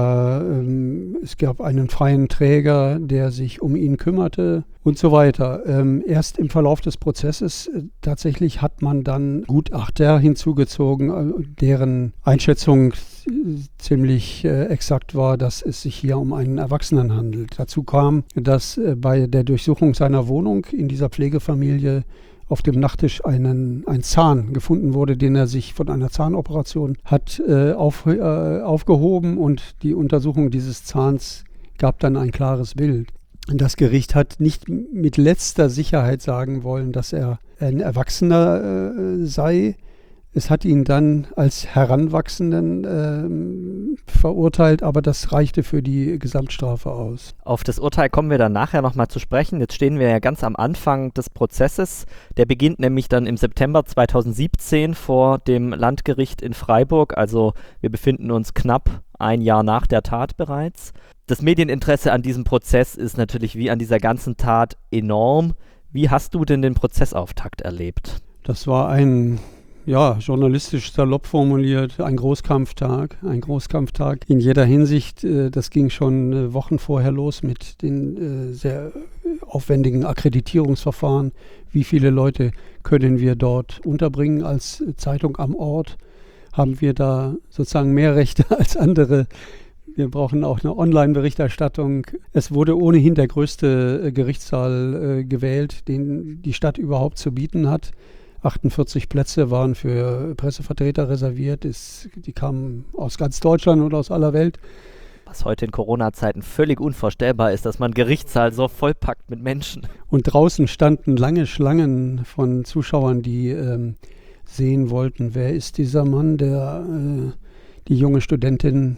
es gab einen freien Träger, der sich um ihn kümmerte und so weiter. Erst im Verlauf des Prozesses tatsächlich hat man dann Gutachter hinzugezogen, deren Einschätzung ziemlich exakt war, dass es sich hier um einen Erwachsenen handelt. Dazu kam, dass bei der Durchsuchung seiner Wohnung in dieser Pflegefamilie auf dem Nachttisch ein Zahn gefunden wurde, den er sich von einer Zahnoperation hat aufgehoben, und die Untersuchung dieses Zahns gab dann ein klares Bild. Das Gericht hat nicht mit letzter Sicherheit sagen wollen, dass er ein Erwachsener sei. Es hat ihn dann als Heranwachsenden verurteilt, aber das reichte für die Gesamtstrafe aus. Auf das Urteil kommen wir dann nachher nochmal zu sprechen. Jetzt stehen wir ja ganz am Anfang des Prozesses. Der beginnt nämlich dann im September 2017 vor dem Landgericht in Freiburg. Also wir befinden uns knapp ein Jahr nach der Tat bereits. Das Medieninteresse an diesem Prozess ist natürlich wie an dieser ganzen Tat enorm. Wie hast du denn den Prozessauftakt erlebt? Das war ein journalistisch salopp formuliert, ein Großkampftag in jeder Hinsicht. Das ging schon Wochen vorher los mit den sehr aufwendigen Akkreditierungsverfahren. Wie viele Leute können wir dort unterbringen als Zeitung am Ort? Haben wir da sozusagen mehr Rechte als andere? Wir brauchen auch eine Online-Berichterstattung. Es wurde ohnehin der größte Gerichtssaal gewählt, den die Stadt überhaupt zu bieten hat. 48 Plätze waren für Pressevertreter reserviert. Die kamen aus ganz Deutschland und aus aller Welt. Was heute in Corona-Zeiten völlig unvorstellbar ist, dass man einen Gerichtssaal so vollpackt mit Menschen. Und draußen standen lange Schlangen von Zuschauern, die sehen wollten, wer ist dieser Mann, der die junge Studentin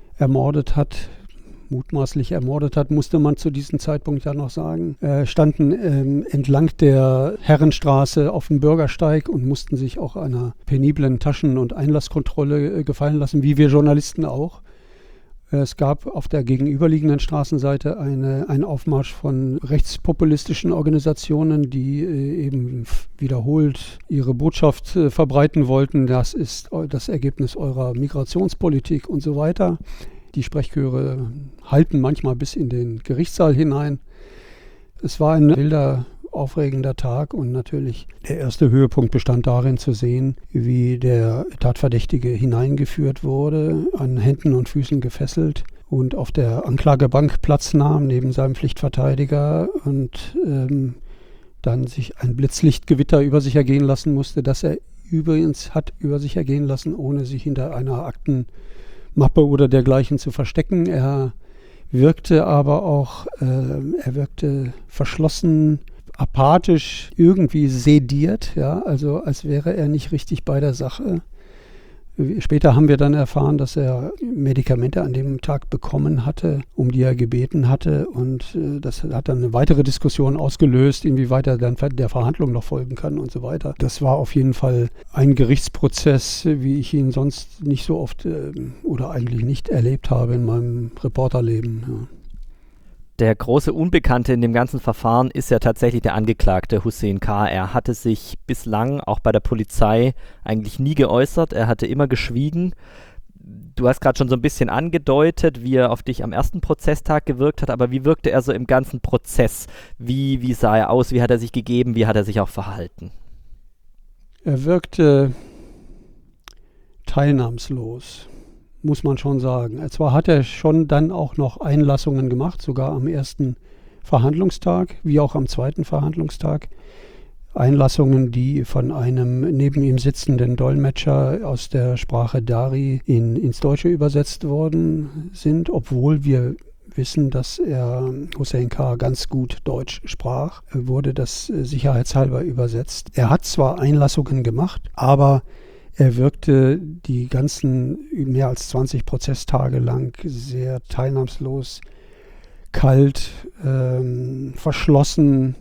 mutmaßlich ermordet hat, musste man zu diesem Zeitpunkt ja noch sagen, standen entlang der Herrenstraße auf dem Bürgersteig und mussten sich auch einer peniblen Taschen- und Einlasskontrolle gefallen lassen, wie wir Journalisten auch. Es gab auf der gegenüberliegenden Straßenseite einen Aufmarsch von rechtspopulistischen Organisationen, die eben wiederholt ihre Botschaft verbreiten wollten, das ist das Ergebnis eurer Migrationspolitik und so weiter. Die Sprechchöre halten manchmal bis in den Gerichtssaal hinein. Es war ein wilder, aufregender Tag, und natürlich der erste Höhepunkt bestand darin zu sehen, wie der Tatverdächtige hineingeführt wurde, an Händen und Füßen gefesselt und auf der Anklagebank Platz nahm neben seinem Pflichtverteidiger und dann sich ein Blitzlichtgewitter über sich ergehen lassen musste, das er übrigens hat über sich ergehen lassen, ohne sich hinter einer Aktenmappe oder dergleichen zu verstecken. Er wirkte aber auch, verschlossen, apathisch, irgendwie sediert, also als wäre er nicht richtig bei der Sache. Später haben wir dann erfahren, dass er Medikamente an dem Tag bekommen hatte, um die er gebeten hatte, und das hat dann eine weitere Diskussion ausgelöst, inwieweit er dann der Verhandlung noch folgen kann und so weiter. Das war auf jeden Fall ein Gerichtsprozess, wie ich ihn sonst nicht so oft oder eigentlich nicht erlebt habe in meinem Reporterleben. Ja. Der große Unbekannte in dem ganzen Verfahren ist ja tatsächlich der Angeklagte Hüseyin K. Er hatte sich bislang auch bei der Polizei eigentlich nie geäußert, er hatte immer geschwiegen. Du hast gerade schon so ein bisschen angedeutet, wie er auf dich am ersten Prozesstag gewirkt hat, aber wie wirkte er so im ganzen Prozess? Wie sah er aus, wie hat er sich gegeben, wie hat er sich auch verhalten? Er wirkte teilnahmslos, muss man schon sagen. Zwar hat er schon dann auch noch Einlassungen gemacht, sogar am ersten Verhandlungstag, wie auch am zweiten Verhandlungstag. Einlassungen, die von einem neben ihm sitzenden Dolmetscher aus der Sprache Dari ins Deutsche übersetzt worden sind, obwohl wir wissen, dass Hussein K. ganz gut Deutsch sprach, wurde das sicherheitshalber übersetzt. Er hat zwar Einlassungen gemacht, aber er wirkte die ganzen mehr als 20 Prozesstage lang sehr teilnahmslos, kalt, verschlossen,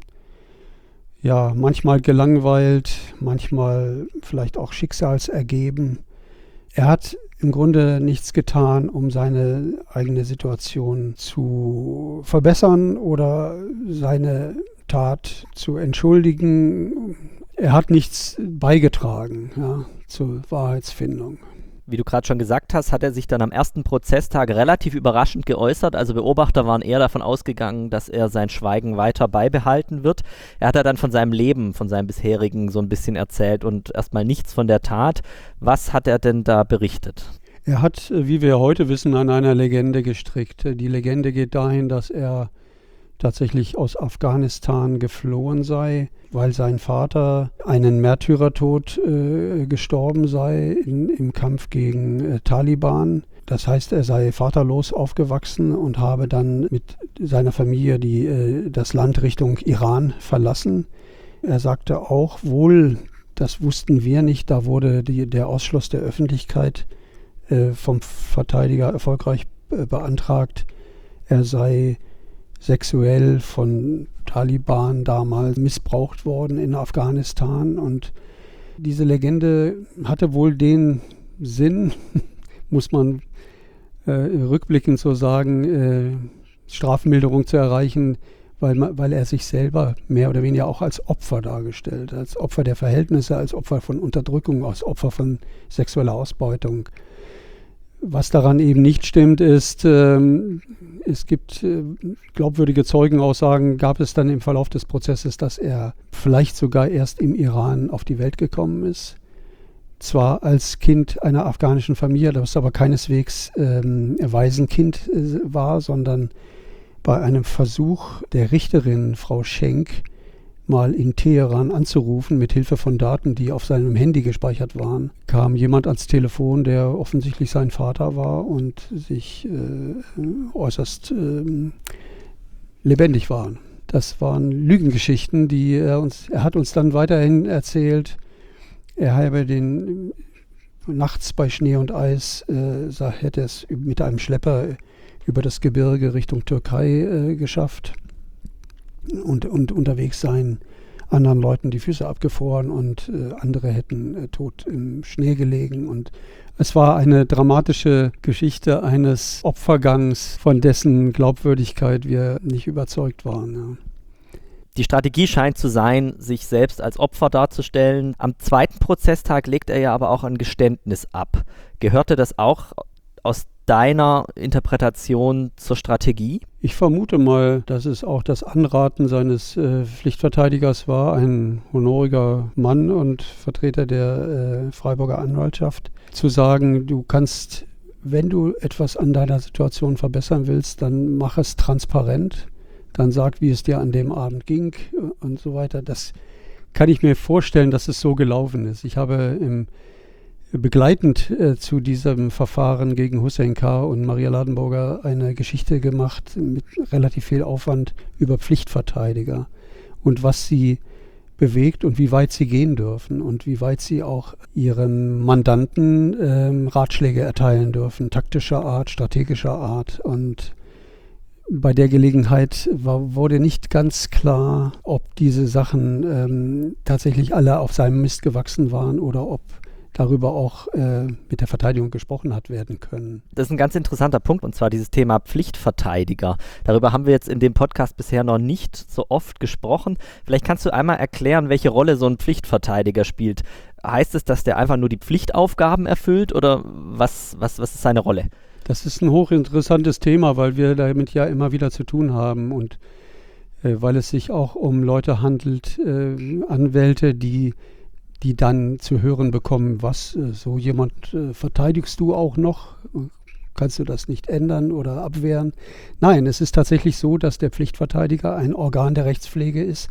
ja, manchmal gelangweilt, manchmal vielleicht auch schicksalsergeben. Er hat im Grunde nichts getan, um seine eigene Situation zu verbessern oder seine Tat zu entschuldigen. Er hat nichts beigetragen, ja, zur Wahrheitsfindung. Wie du gerade schon gesagt hast, hat er sich dann am ersten Prozesstag relativ überraschend geäußert. Also Beobachter waren eher davon ausgegangen, dass er sein Schweigen weiter beibehalten wird. Er hat dann von seinem Leben, von seinem bisherigen so ein bisschen erzählt und erstmal nichts von der Tat. Was hat er denn da berichtet? Er hat, wie wir heute wissen, an einer Legende gestrickt. Die Legende geht dahin, dass er tatsächlich aus Afghanistan geflohen sei, weil sein Vater einen Märtyrertod gestorben sei im Kampf gegen Taliban. Das heißt, er sei vaterlos aufgewachsen und habe dann mit seiner Familie das Land Richtung Iran verlassen. Er sagte auch, wohl, das wussten wir nicht, da wurde der Ausschluss der Öffentlichkeit vom Verteidiger erfolgreich beantragt. Er sei sexuell von Taliban damals missbraucht worden in Afghanistan. Und diese Legende hatte wohl den Sinn, muss man rückblickend so sagen, Strafmilderung zu erreichen, weil er sich selber mehr oder weniger auch als Opfer dargestellt, als Opfer der Verhältnisse, als Opfer von Unterdrückung, als Opfer von sexueller Ausbeutung. Was daran eben nicht stimmt, ist, es gibt glaubwürdige Zeugenaussagen, gab es dann im Verlauf des Prozesses, dass er vielleicht sogar erst im Iran auf die Welt gekommen ist. Zwar als Kind einer afghanischen Familie, das aber keineswegs Waisenkind war, sondern bei einem Versuch der Richterin, Frau Schenk, mal in Teheran anzurufen mit Hilfe von Daten, die auf seinem Handy gespeichert waren, kam jemand ans Telefon, der offensichtlich sein Vater war und sich äußerst lebendig war. Das waren Lügengeschichten, die er hat uns dann weiterhin erzählt. Er habe nachts bei Schnee und Eis, hätte es mit einem Schlepper über das Gebirge Richtung Türkei geschafft. Und unterwegs seien anderen Leuten die Füße abgefroren und andere hätten tot im Schnee gelegen. Und es war eine dramatische Geschichte eines Opfergangs, von dessen Glaubwürdigkeit wir nicht überzeugt waren. Ja. Die Strategie scheint zu sein, sich selbst als Opfer darzustellen. Am zweiten Prozesstag legt er ja aber auch ein Geständnis ab. Gehörte das auch aus deiner Interpretation zur Strategie? Ich vermute mal, dass es auch das Anraten seines Pflichtverteidigers war, ein honoriger Mann und Vertreter der Freiburger Anwaltschaft, zu sagen, du kannst, wenn du etwas an deiner Situation verbessern willst, dann mach es transparent, dann sag, wie es dir an dem Abend ging und so weiter. Das kann ich mir vorstellen, dass es so gelaufen ist. Ich habe begleitend zu diesem Verfahren gegen Hussein K. und Maria Ladenburger eine Geschichte gemacht mit relativ viel Aufwand über Pflichtverteidiger und was sie bewegt und wie weit sie gehen dürfen und wie weit sie auch ihren Mandanten Ratschläge erteilen dürfen, taktischer Art, strategischer Art. Und bei der Gelegenheit wurde nicht ganz klar, ob diese Sachen tatsächlich alle auf seinem Mist gewachsen waren oder ob darüber auch mit der Verteidigung gesprochen hat werden können. Das ist ein ganz interessanter Punkt, und zwar dieses Thema Pflichtverteidiger. Darüber haben wir jetzt in dem Podcast bisher noch nicht so oft gesprochen. Vielleicht kannst du einmal erklären, welche Rolle so ein Pflichtverteidiger spielt. Heißt es, dass der einfach nur die Pflichtaufgaben erfüllt oder was ist seine Rolle? Das ist ein hochinteressantes Thema, weil wir damit ja immer wieder zu tun haben und weil es sich auch um Leute handelt, Anwälte, die die dann zu hören bekommen, was, so jemand verteidigst du auch noch? Kannst du das nicht ändern oder abwehren? Nein, es ist tatsächlich so, dass der Pflichtverteidiger ein Organ der Rechtspflege ist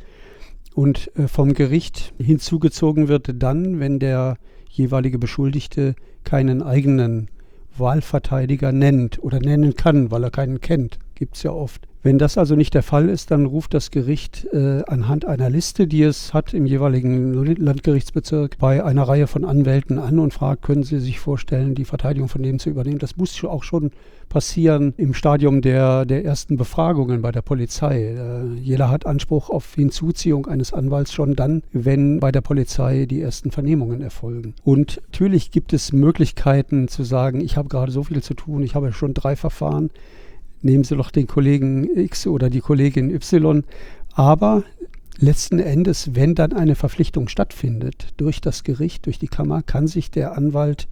und vom Gericht hinzugezogen wird dann, wenn der jeweilige Beschuldigte keinen eigenen Wahlverteidiger nennt oder nennen kann, weil er keinen kennt. Gibt es ja oft. Wenn das also nicht der Fall ist, dann ruft das Gericht anhand einer Liste, die es hat im jeweiligen Landgerichtsbezirk, bei einer Reihe von Anwälten an und fragt, können Sie sich vorstellen, die Verteidigung von dem zu übernehmen? Das muss auch schon passieren im Stadium der ersten Befragungen bei der Polizei. Jeder hat Anspruch auf Hinzuziehung eines Anwalts schon dann, wenn bei der Polizei die ersten Vernehmungen erfolgen. Und natürlich gibt es Möglichkeiten zu sagen, ich habe gerade so viel zu tun, ich habe schon 3 Verfahren, nehmen Sie doch den Kollegen X oder die Kollegin Y. Aber letzten Endes, wenn dann eine Verpflichtung stattfindet durch das Gericht, durch die Kammer, kann sich der Anwalt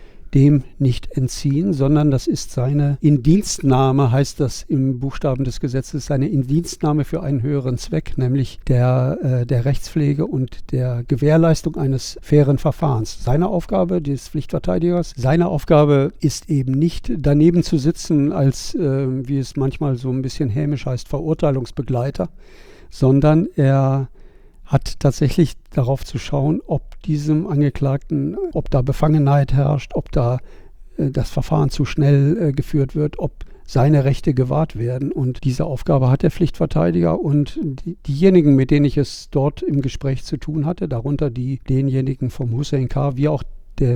dem nicht entziehen, sondern das ist seine Indienstnahme, heißt das im Buchstaben des Gesetzes, seine Indienstnahme für einen höheren Zweck, nämlich der Rechtspflege und der Gewährleistung eines fairen Verfahrens. Seine Aufgabe des Pflichtverteidigers, seine Aufgabe ist eben nicht daneben zu sitzen als, wie es manchmal so ein bisschen hämisch heißt, Verurteilungsbegleiter, sondern er hat tatsächlich darauf zu schauen, ob diesem Angeklagten, ob da Befangenheit herrscht, ob da das Verfahren zu schnell geführt wird, ob seine Rechte gewahrt werden. Und diese Aufgabe hat der Pflichtverteidiger und diejenigen, mit denen ich es dort im Gespräch zu tun hatte, darunter denjenigen vom Hussein K., wie auch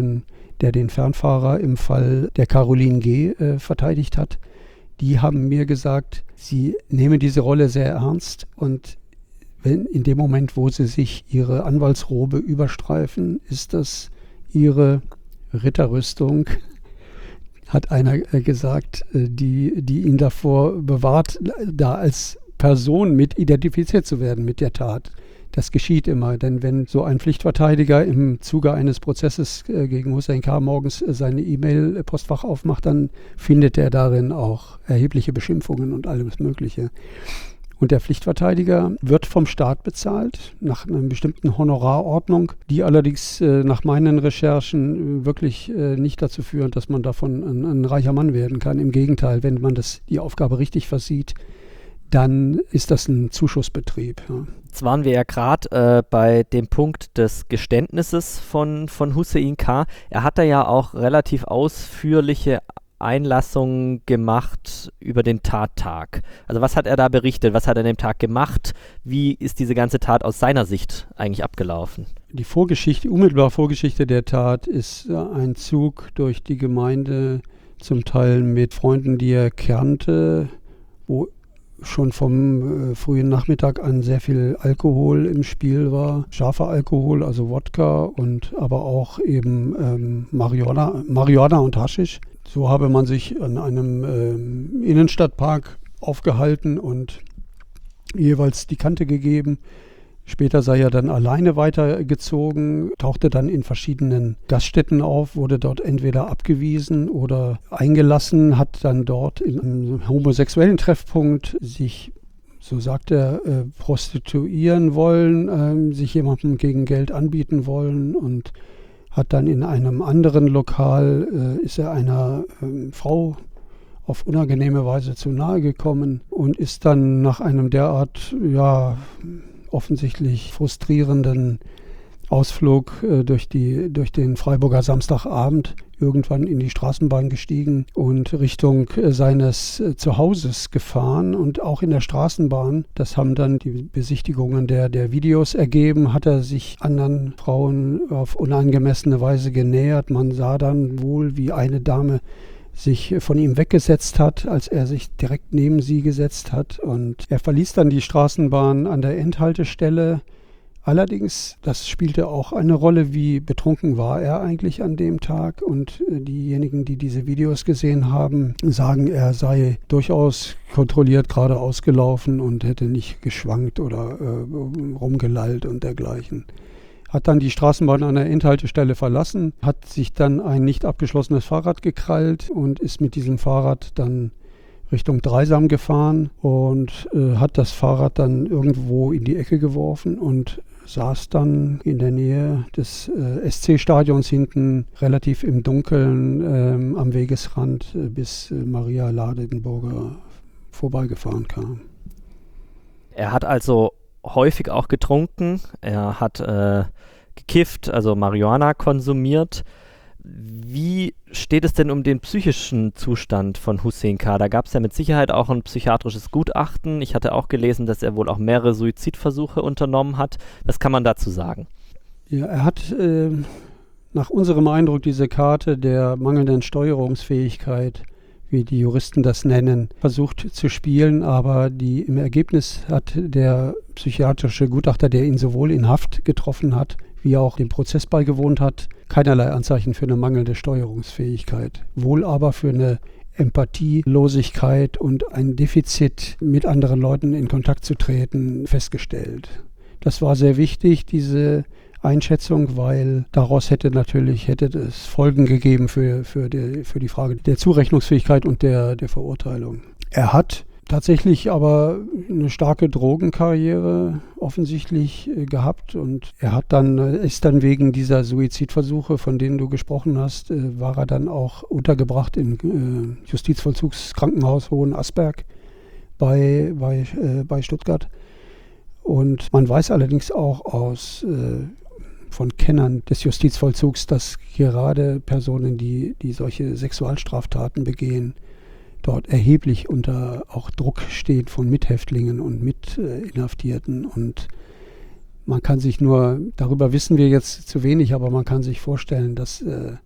der den Fernfahrer im Fall der Caroline G. Verteidigt hat, die haben mir gesagt, sie nehmen diese Rolle sehr ernst und in dem Moment, wo sie sich ihre Anwaltsrobe überstreifen, ist das ihre Ritterrüstung, hat einer gesagt, die ihn davor bewahrt, da als Person mit identifiziert zu werden mit der Tat. Das geschieht immer, denn wenn so ein Pflichtverteidiger im Zuge eines Prozesses gegen Hussein K. morgens seine E-Mail-Postfach aufmacht, dann findet er darin auch erhebliche Beschimpfungen und alles Mögliche. Und der Pflichtverteidiger wird vom Staat bezahlt, nach einer bestimmten Honorarordnung, die allerdings nach meinen Recherchen wirklich nicht dazu führen, dass man davon ein reicher Mann werden kann. Im Gegenteil, wenn man die Aufgabe richtig versieht, dann ist das ein Zuschussbetrieb. Ja. Jetzt waren wir ja gerade bei dem Punkt des Geständnisses von Hussein K. Er hat da ja auch relativ ausführliche Einlassungen gemacht über den Tattag. Also was hat er da berichtet? Was hat er an dem Tag gemacht? Wie ist diese ganze Tat aus seiner Sicht eigentlich abgelaufen? Die unmittelbare Vorgeschichte der Tat ist ein Zug durch die Gemeinde, zum Teil mit Freunden, die er kannte, wo schon vom frühen Nachmittag an sehr viel Alkohol im Spiel war. Scharfer Alkohol, also Wodka und aber auch eben Marihuana und Haschisch. So habe man sich an einem Innenstadtpark aufgehalten und jeweils die Kante gegeben. Später sei er dann alleine weitergezogen, tauchte dann in verschiedenen Gaststätten auf, wurde dort entweder abgewiesen oder eingelassen, hat dann dort in einem homosexuellen Treffpunkt sich, so sagt er, prostituieren wollen, sich jemandem gegen Geld anbieten wollen und hat dann in einem anderen Lokal, ist er einer Frau auf unangenehme Weise zu nahe gekommen und ist dann nach einem derart, offensichtlich frustrierenden Ausflug durch den Freiburger Samstagabend irgendwann in die Straßenbahn gestiegen und Richtung seines Zuhauses gefahren. Und auch in der Straßenbahn, das haben dann die Besichtigungen der Videos ergeben, hat er sich anderen Frauen auf unangemessene Weise genähert. Man sah dann wohl, wie eine Dame sich von ihm weggesetzt hat, als er sich direkt neben sie gesetzt hat. Und er verließ dann die Straßenbahn an der Endhaltestelle. Allerdings, das spielte auch eine Rolle, wie betrunken war er eigentlich an dem Tag. Und diejenigen, die diese Videos gesehen haben, sagen, er sei durchaus kontrolliert geradeaus gelaufen und hätte nicht geschwankt oder rumgelallt und dergleichen. Hat dann die Straßenbahn an der Endhaltestelle verlassen, hat sich dann ein nicht abgeschlossenes Fahrrad gekrallt und ist mit diesem Fahrrad dann Richtung Dreisam gefahren und hat das Fahrrad dann irgendwo in die Ecke geworfen und saß dann in der Nähe des SC-Stadions hinten, relativ im Dunkeln am Wegesrand, bis Maria Ladenburger vorbeigefahren kam. Er hat also häufig auch getrunken, er hat gekifft, also Marihuana konsumiert. Wie steht es denn um den psychischen Zustand von Hussein K.? Da gab es ja mit Sicherheit auch ein psychiatrisches Gutachten. Ich hatte auch gelesen, dass er wohl auch mehrere Suizidversuche unternommen hat. Was kann man dazu sagen? Ja, er hat nach unserem Eindruck diese Karte der mangelnden Steuerungsfähigkeit, wie die Juristen das nennen, versucht zu spielen, aber im Ergebnis hat der psychiatrische Gutachter, der ihn sowohl in Haft getroffen hat, wie auch dem Prozess beigewohnt hat, keinerlei Anzeichen für eine mangelnde Steuerungsfähigkeit. Wohl aber für eine Empathielosigkeit und ein Defizit, mit anderen Leuten in Kontakt zu treten, festgestellt. Das war sehr wichtig, diese Einschätzung, weil daraus hätte es Folgen gegeben für die Frage der Zurechnungsfähigkeit und der Verurteilung. Er hat tatsächlich aber eine starke Drogenkarriere offensichtlich gehabt und ist dann wegen dieser Suizidversuche, von denen du gesprochen hast, war er dann auch untergebracht im Justizvollzugskrankenhaus Hohenasperg bei Stuttgart. Und man weiß allerdings auch von Kennern des Justizvollzugs, dass gerade Personen, die solche Sexualstraftaten begehen, dort erheblich unter auch Druck steht von Mithäftlingen und Mitinhaftierten. Und man kann sich darüber wissen wir jetzt zu wenig, aber man kann sich vorstellen, dass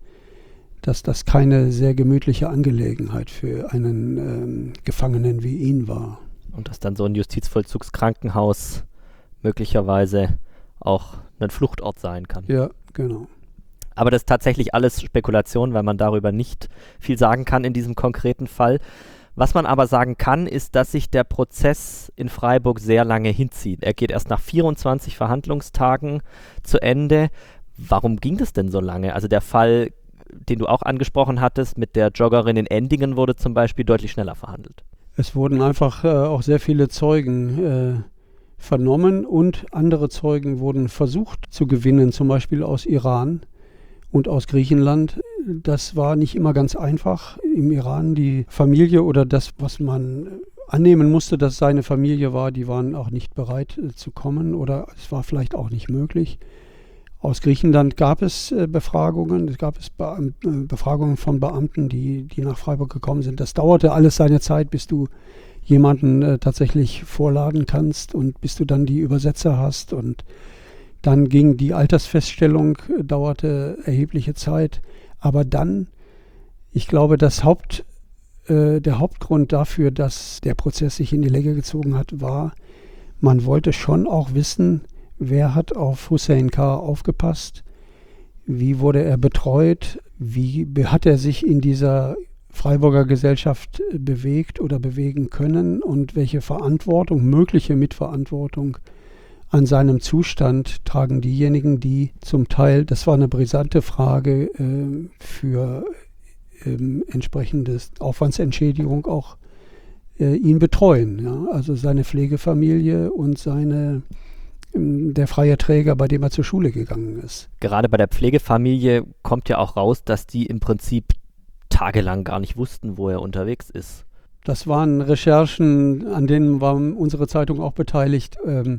das keine sehr gemütliche Angelegenheit für einen Gefangenen wie ihn war. Und dass dann so ein Justizvollzugskrankenhaus möglicherweise auch ein Fluchtort sein kann. Ja, genau. Aber das ist tatsächlich alles Spekulation, weil man darüber nicht viel sagen kann in diesem konkreten Fall. Was man aber sagen kann, ist, dass sich der Prozess in Freiburg sehr lange hinzieht. Er geht erst nach 24 Verhandlungstagen zu Ende. Warum ging das denn so lange? Also der Fall, den du auch angesprochen hattest, mit der Joggerin in Endingen wurde zum Beispiel deutlich schneller verhandelt. Es wurden einfach auch sehr viele Zeugen vernommen und andere Zeugen wurden versucht zu gewinnen, zum Beispiel aus Iran und aus Griechenland. Das war nicht immer ganz einfach. Im Iran die Familie oder das, was man annehmen musste, dass seine Familie war, die waren auch nicht bereit zu kommen oder es war vielleicht auch nicht möglich. Aus Griechenland gab es Befragungen, Befragungen von Beamten, die nach Freiburg gekommen sind. Das dauerte alles seine Zeit, bis du jemanden tatsächlich vorladen kannst und bis du dann die Übersetzer hast. Und dann ging die Altersfeststellung, dauerte erhebliche Zeit. Aber dann, ich glaube, der Hauptgrund dafür, dass der Prozess sich in die Länge gezogen hat, war, man wollte schon auch wissen, wer hat auf Hussein K. aufgepasst, wie wurde er betreut, wie hat er sich in dieser Freiburger Gesellschaft bewegt oder bewegen können und welche mögliche Mitverantwortung an seinem Zustand tragen diejenigen, die zum Teil, das war eine brisante Frage, für entsprechende Aufwandsentschädigung auch ihn betreuen. Ja? Also seine Pflegefamilie und der freie Träger, bei dem er zur Schule gegangen ist. Gerade bei der Pflegefamilie kommt ja auch raus, dass die im Prinzip tagelang gar nicht wussten, wo er unterwegs ist. Das waren Recherchen, an denen war unsere Zeitung auch beteiligt,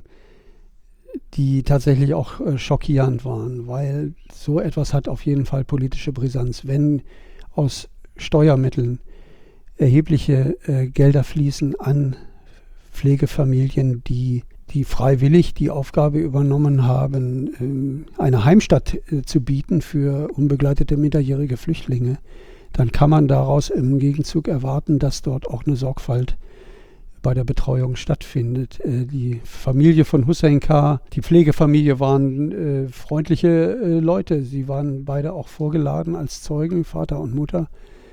die tatsächlich auch schockierend waren, weil so etwas hat auf jeden Fall politische Brisanz. Wenn aus Steuermitteln erhebliche Gelder fließen an Pflegefamilien, die freiwillig die Aufgabe übernommen haben, eine Heimstatt zu bieten für unbegleitete minderjährige Flüchtlinge, dann kann man daraus im Gegenzug erwarten, dass dort auch eine Sorgfalt bei der Betreuung stattfindet. Die Familie von Hussein K., die Pflegefamilie waren freundliche Leute. Sie waren beide auch vorgeladen als Zeugen, Vater und Mutter.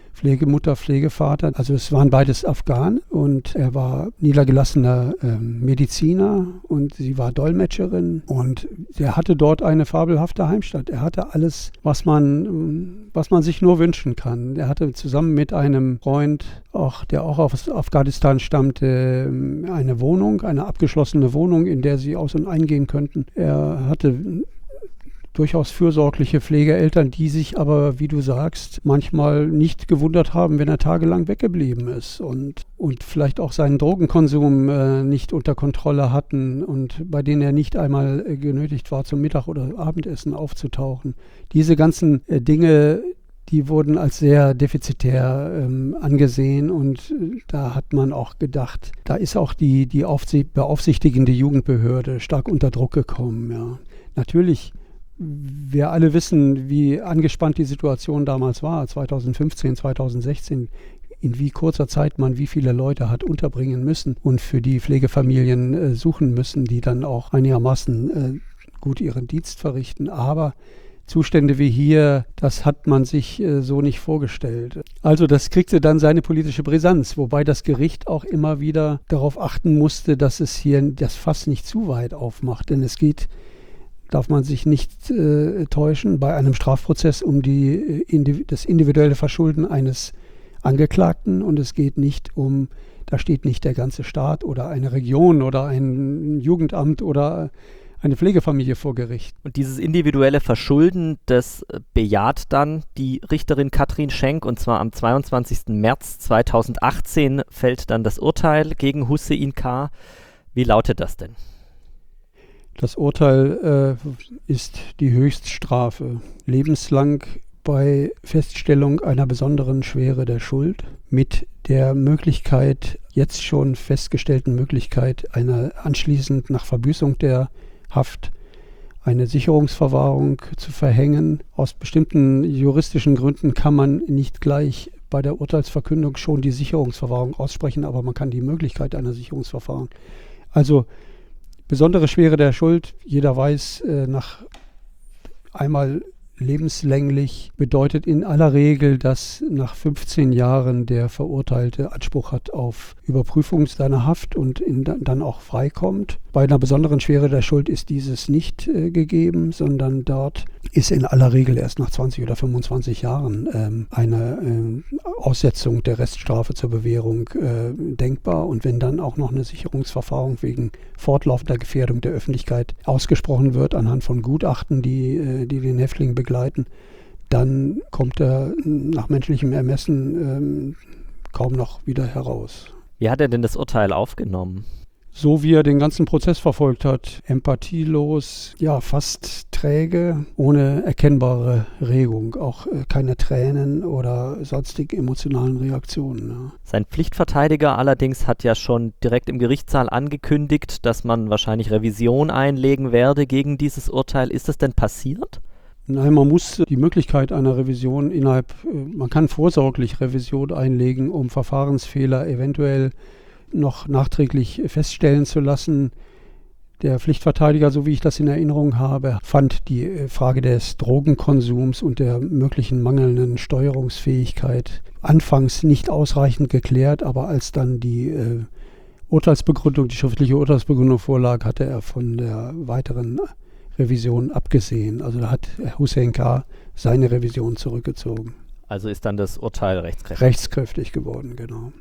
Pflegemutter, Pflegevater. Also es waren beides Afghanen und er war niedergelassener Mediziner und sie war Dolmetscherin und er hatte dort eine fabelhafte Heimstatt. Er hatte alles, was man sich nur wünschen kann. Er hatte zusammen mit einem Freund, der auch aus Afghanistan stammte, eine Wohnung, eine abgeschlossene Wohnung, in der sie aus- und eingehen könnten. Er hatte durchaus fürsorgliche Pflegeeltern, die sich aber, wie du sagst, manchmal nicht gewundert haben, wenn er tagelang weggeblieben ist und vielleicht auch seinen Drogenkonsum nicht unter Kontrolle hatten und bei denen er nicht einmal genötigt war, zum Mittag- oder Abendessen aufzutauchen. Diese ganzen Dinge, die wurden als sehr defizitär angesehen und da hat man auch gedacht, da ist auch die beaufsichtigende Jugendbehörde stark unter Druck gekommen. Ja. Natürlich, wir alle wissen, wie angespannt die Situation damals war, 2015, 2016, in wie kurzer Zeit man wie viele Leute hat unterbringen müssen und für die Pflegefamilien suchen müssen, die dann auch einigermaßen gut ihren Dienst verrichten. Aber Zustände wie hier, das hat man sich so nicht vorgestellt. Also das kriegte dann seine politische Brisanz, wobei das Gericht auch immer wieder darauf achten musste, dass es hier das Fass nicht zu weit aufmacht, denn es geht, darf man sich nicht täuschen, bei einem Strafprozess um das individuelle Verschulden eines Angeklagten und es geht nicht da steht nicht der ganze Staat oder eine Region oder ein Jugendamt oder eine Pflegefamilie vor Gericht. Und dieses individuelle Verschulden, das bejaht dann die Richterin Katrin Schenk und zwar am 22. März 2018 fällt dann das Urteil gegen Hussein K. Wie lautet das denn? Das Urteil ist die Höchststrafe, lebenslang bei Feststellung einer besonderen Schwere der Schuld mit der Möglichkeit, jetzt schon festgestellten Möglichkeit, anschließend nach Verbüßung der Haft eine Sicherungsverwahrung zu verhängen. Aus bestimmten juristischen Gründen kann man nicht gleich bei der Urteilsverkündung schon die Sicherungsverwahrung aussprechen, aber man kann die Möglichkeit einer Sicherungsverwahrung. Also besondere Schwere der Schuld, jeder weiß, nach einmal lebenslänglich bedeutet in aller Regel, dass nach 15 Jahren der Verurteilte Anspruch hat auf Überprüfung seiner Haft und dann auch freikommt. Bei einer besonderen Schwere der Schuld ist dieses nicht gegeben, sondern dort ist in aller Regel erst nach 20 oder 25 Jahren eine Aussetzung der Reststrafe zur Bewährung denkbar. Und wenn dann auch noch eine Sicherungsverfahrung wegen fortlaufender Gefährdung der Öffentlichkeit ausgesprochen wird, anhand von Gutachten, die den Häftling begleiten, dann kommt er nach menschlichem Ermessen kaum noch wieder heraus. Wie hat er denn das Urteil aufgenommen? So wie er den ganzen Prozess verfolgt hat, empathielos, ja fast träge, ohne erkennbare Regung, auch keine Tränen oder sonstige emotionalen Reaktionen. Ja. Sein Pflichtverteidiger allerdings hat ja schon direkt im Gerichtssaal angekündigt, dass man wahrscheinlich Revision einlegen werde gegen dieses Urteil. Ist das denn passiert? Nein, man muss die Möglichkeit einer Revision man kann vorsorglich Revision einlegen, um Verfahrensfehler eventuell noch nachträglich feststellen zu lassen. Der Pflichtverteidiger, so wie ich das in Erinnerung habe, fand die Frage des Drogenkonsums und der möglichen mangelnden Steuerungsfähigkeit anfangs nicht ausreichend geklärt, aber als dann die schriftliche Urteilsbegründung vorlag, hatte er von der weiteren Revision abgesehen. Also da hat Hussein K. seine Revision zurückgezogen. Also ist dann das Urteil rechtskräftig? Rechtskräftig geworden, genau.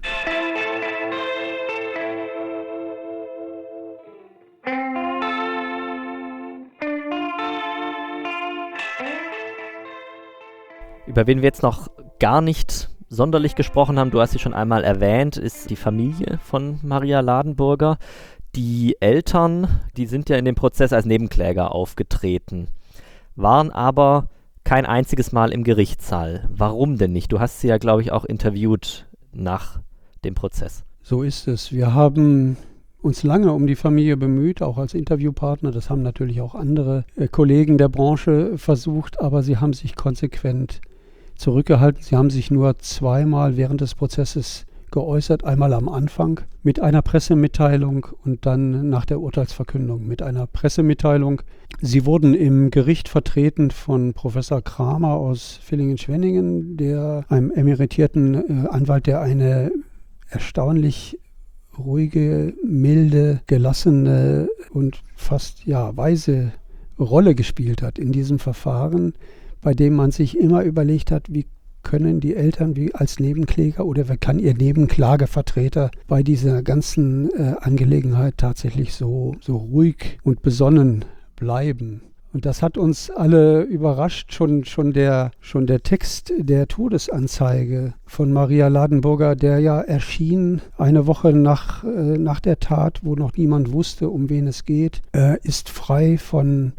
Über wen wir jetzt noch gar nicht sonderlich gesprochen haben, du hast sie schon einmal erwähnt, ist die Familie von Maria Ladenburger. Die Eltern, die sind ja in dem Prozess als Nebenkläger aufgetreten, waren aber kein einziges Mal im Gerichtssaal. Warum denn nicht? Du hast sie ja, glaube ich, auch interviewt nach dem Prozess. So ist es. Wir haben uns lange um die Familie bemüht, auch als Interviewpartner. Das haben natürlich auch andere Kollegen der Branche versucht, aber sie haben sich konsequent zurückgehalten. Sie haben sich nur zweimal während des Prozesses geäußert, einmal am Anfang mit einer Pressemitteilung und dann nach der Urteilsverkündung mit einer Pressemitteilung. Sie wurden im Gericht vertreten von Professor Kramer aus Villingen-Schwenningen, einem emeritierten Anwalt, der eine erstaunlich ruhige, milde, gelassene und fast weise Rolle gespielt hat in diesem Verfahren, bei dem man sich immer überlegt hat, wie können die Eltern wie als Nebenkläger oder wer kann ihr Nebenklagevertreter bei dieser ganzen Angelegenheit tatsächlich so ruhig und besonnen bleiben. Und das hat uns alle überrascht, schon der Text der Todesanzeige von Maria Ladenburger, der ja erschien eine Woche nach der Tat, wo noch niemand wusste, um wen es geht, ist frei von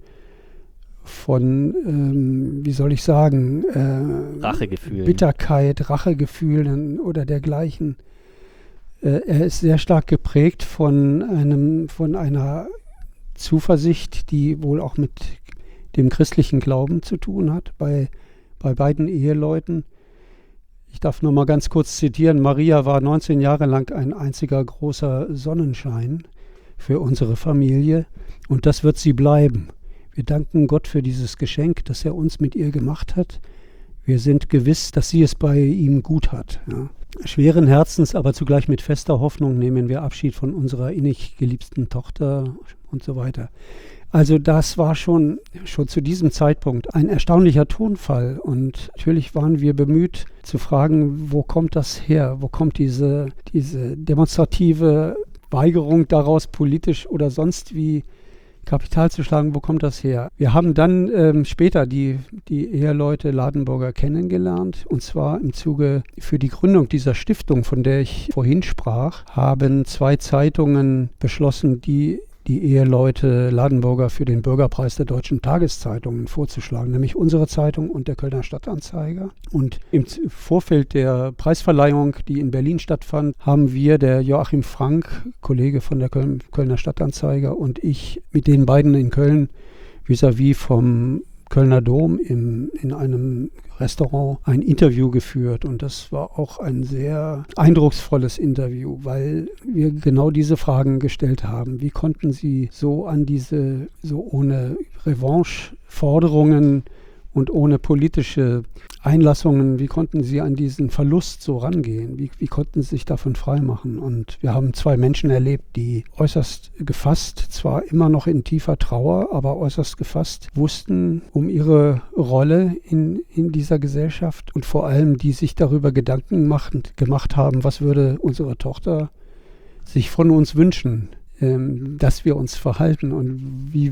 wie soll ich sagen, Rachegefühlen. Bitterkeit, Rachegefühlen oder dergleichen. Er ist sehr stark geprägt von einer Zuversicht, die wohl auch mit dem christlichen Glauben zu tun hat, bei beiden Eheleuten. Ich darf noch mal ganz kurz zitieren, Maria war 19 Jahre lang ein einziger großer Sonnenschein für unsere Familie und das wird sie bleiben. Wir danken Gott für dieses Geschenk, das er uns mit ihr gemacht hat. Wir sind gewiss, dass sie es bei ihm gut hat. Ja. Schweren Herzens, aber zugleich mit fester Hoffnung nehmen wir Abschied von unserer innig geliebten Tochter und so weiter. Also das war schon zu diesem Zeitpunkt ein erstaunlicher Tonfall. Und natürlich waren wir bemüht zu fragen, wo kommt das her? Wo kommt diese demonstrative Weigerung daraus, politisch oder sonst wie Kapital zu schlagen, wo kommt das her? Wir haben dann später die Eheleute Ladenburger kennengelernt, und zwar im Zuge für die Gründung dieser Stiftung, von der ich vorhin sprach, haben 2 Zeitungen beschlossen, die Eheleute Ladenburger für den Bürgerpreis der deutschen Tageszeitungen vorzuschlagen, nämlich unsere Zeitung und der Kölner Stadtanzeiger. Und im Vorfeld der Preisverleihung, die in Berlin stattfand, haben wir, der Joachim Frank, Kollege von der Kölner Stadtanzeiger, und ich mit den beiden in Köln vis-à-vis vom Kölner Dom in einem Restaurant ein Interview geführt. Und das war auch ein sehr eindrucksvolles Interview, weil wir genau diese Fragen gestellt haben. Wie konnten Sie so ohne Revanche-Forderungen und ohne politische Einlassungen, wie konnten Sie an diesen Verlust so rangehen? Wie konnten Sie sich davon freimachen? Und wir haben 2 Menschen erlebt, die äußerst gefasst, zwar immer noch in tiefer Trauer, aber äußerst gefasst wussten um ihre Rolle in dieser Gesellschaft und vor allem, die sich darüber Gedanken gemacht haben, was würde unsere Tochter sich von uns wünschen, dass wir uns verhalten und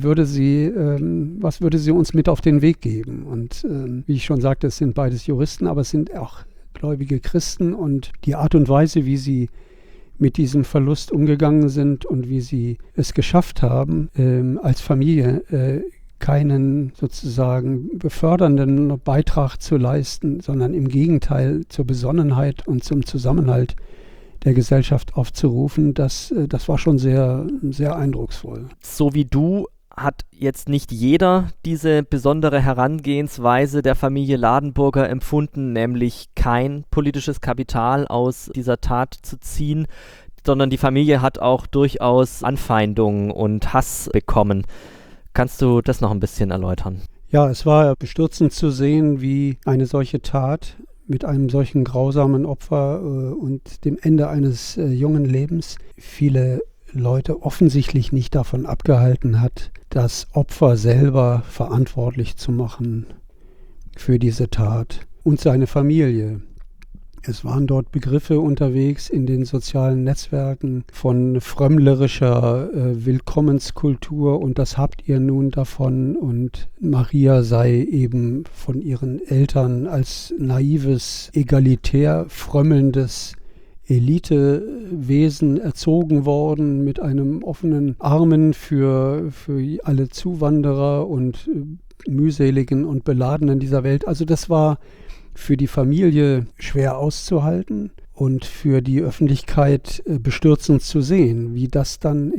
was würde sie uns mit auf den Weg geben. Und wie ich schon sagte, es sind beides Juristen, aber es sind auch gläubige Christen, und die Art und Weise, wie sie mit diesem Verlust umgegangen sind und wie sie es geschafft haben, als Familie keinen sozusagen befördernden Beitrag zu leisten, sondern im Gegenteil zur Besonnenheit und zum Zusammenhalt der Gesellschaft aufzurufen, das war schon sehr, sehr eindrucksvoll. So wie du hat jetzt nicht jeder diese besondere Herangehensweise der Familie Ladenburger empfunden, nämlich kein politisches Kapital aus dieser Tat zu ziehen, sondern die Familie hat auch durchaus Anfeindungen und Hass bekommen. Kannst du das noch ein bisschen erläutern? Ja, es war bestürzend zu sehen, wie eine solche Tat mit einem solchen grausamen Opfer und dem Ende eines jungen Lebens viele Leute offensichtlich nicht davon abgehalten hat, das Opfer selber verantwortlich zu machen für diese Tat und seine Familie. Es waren dort Begriffe unterwegs in den sozialen Netzwerken von frömmlerischer Willkommenskultur und das habt ihr nun davon, und Maria sei eben von ihren Eltern als naives, egalitär frömmelndes Elitewesen erzogen worden, mit einem offenen Armen für alle Zuwanderer und mühseligen und Beladenen dieser Welt. Also das war für die Familie schwer auszuhalten und für die Öffentlichkeit bestürzend zu sehen, wie das dann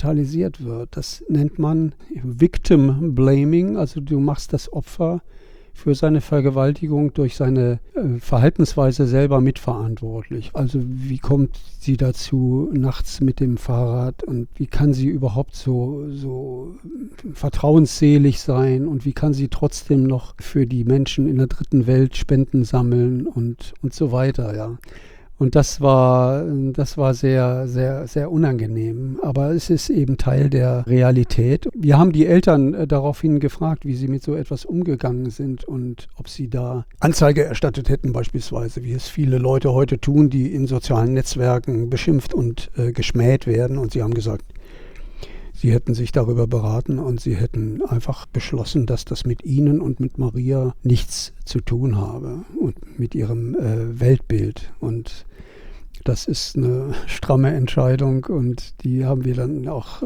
instrumentalisiert wird. Das nennt man Victim Blaming, also du machst das Opfer für seine Vergewaltigung durch seine Verhaltensweise selber mitverantwortlich. Also wie kommt sie dazu, nachts mit dem Fahrrad, und wie kann sie überhaupt so vertrauensselig sein, und wie kann sie trotzdem noch für die Menschen in der dritten Welt Spenden sammeln und so weiter, ja. Und das war sehr, sehr, sehr unangenehm. Aber es ist eben Teil der Realität. Wir haben die Eltern daraufhin gefragt, wie sie mit so etwas umgegangen sind und ob sie da Anzeige erstattet hätten beispielsweise, wie es viele Leute heute tun, die in sozialen Netzwerken beschimpft und geschmäht werden. Und sie haben gesagt, sie hätten sich darüber beraten und sie hätten einfach beschlossen, dass das mit ihnen und mit Maria nichts zu tun habe und mit ihrem Weltbild. Und das ist eine stramme Entscheidung und die haben wir dann auch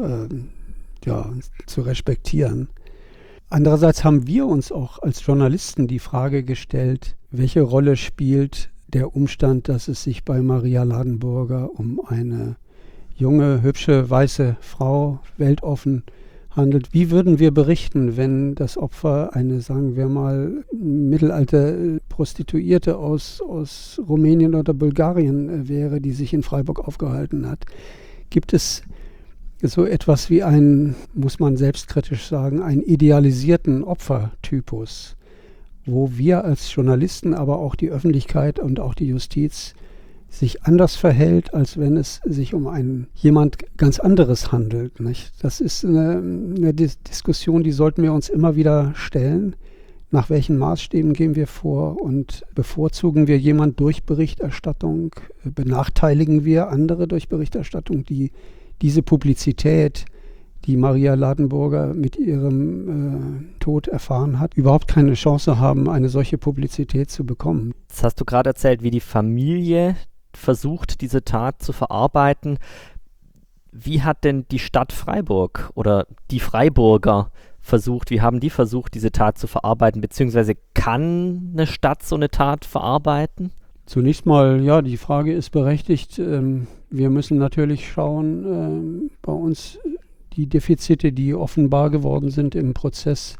zu respektieren. Andererseits haben wir uns auch als Journalisten die Frage gestellt, welche Rolle spielt der Umstand, dass es sich bei Maria Ladenburger um eine junge, hübsche, weiße Frau, weltoffen handelt. Wie würden wir berichten, wenn das Opfer eine, sagen wir mal, mittelalte Prostituierte aus Rumänien oder Bulgarien wäre, die sich in Freiburg aufgehalten hat? Gibt es so etwas wie einen, muss man selbstkritisch sagen, einen idealisierten Opfertypus, wo wir als Journalisten, aber auch die Öffentlichkeit und auch die Justiz sich anders verhält, als wenn es sich um jemand ganz anderes handelt, nicht? Das ist eine Diskussion, die sollten wir uns immer wieder stellen. Nach welchen Maßstäben gehen wir vor und bevorzugen wir jemand durch Berichterstattung? Benachteiligen wir andere durch Berichterstattung, die diese Publizität, die Maria Ladenburger mit ihrem Tod erfahren hat, überhaupt keine Chance haben, eine solche Publizität zu bekommen? Jetzt hast du gerade erzählt, wie die Familie versucht, diese Tat zu verarbeiten. Wie hat denn die Stadt Freiburg oder die Freiburger wie haben die versucht, diese Tat zu verarbeiten, beziehungsweise kann eine Stadt so eine Tat verarbeiten? Zunächst mal, ja, die Frage ist berechtigt. Wir müssen natürlich schauen, bei uns die Defizite, die offenbar geworden sind im Prozess,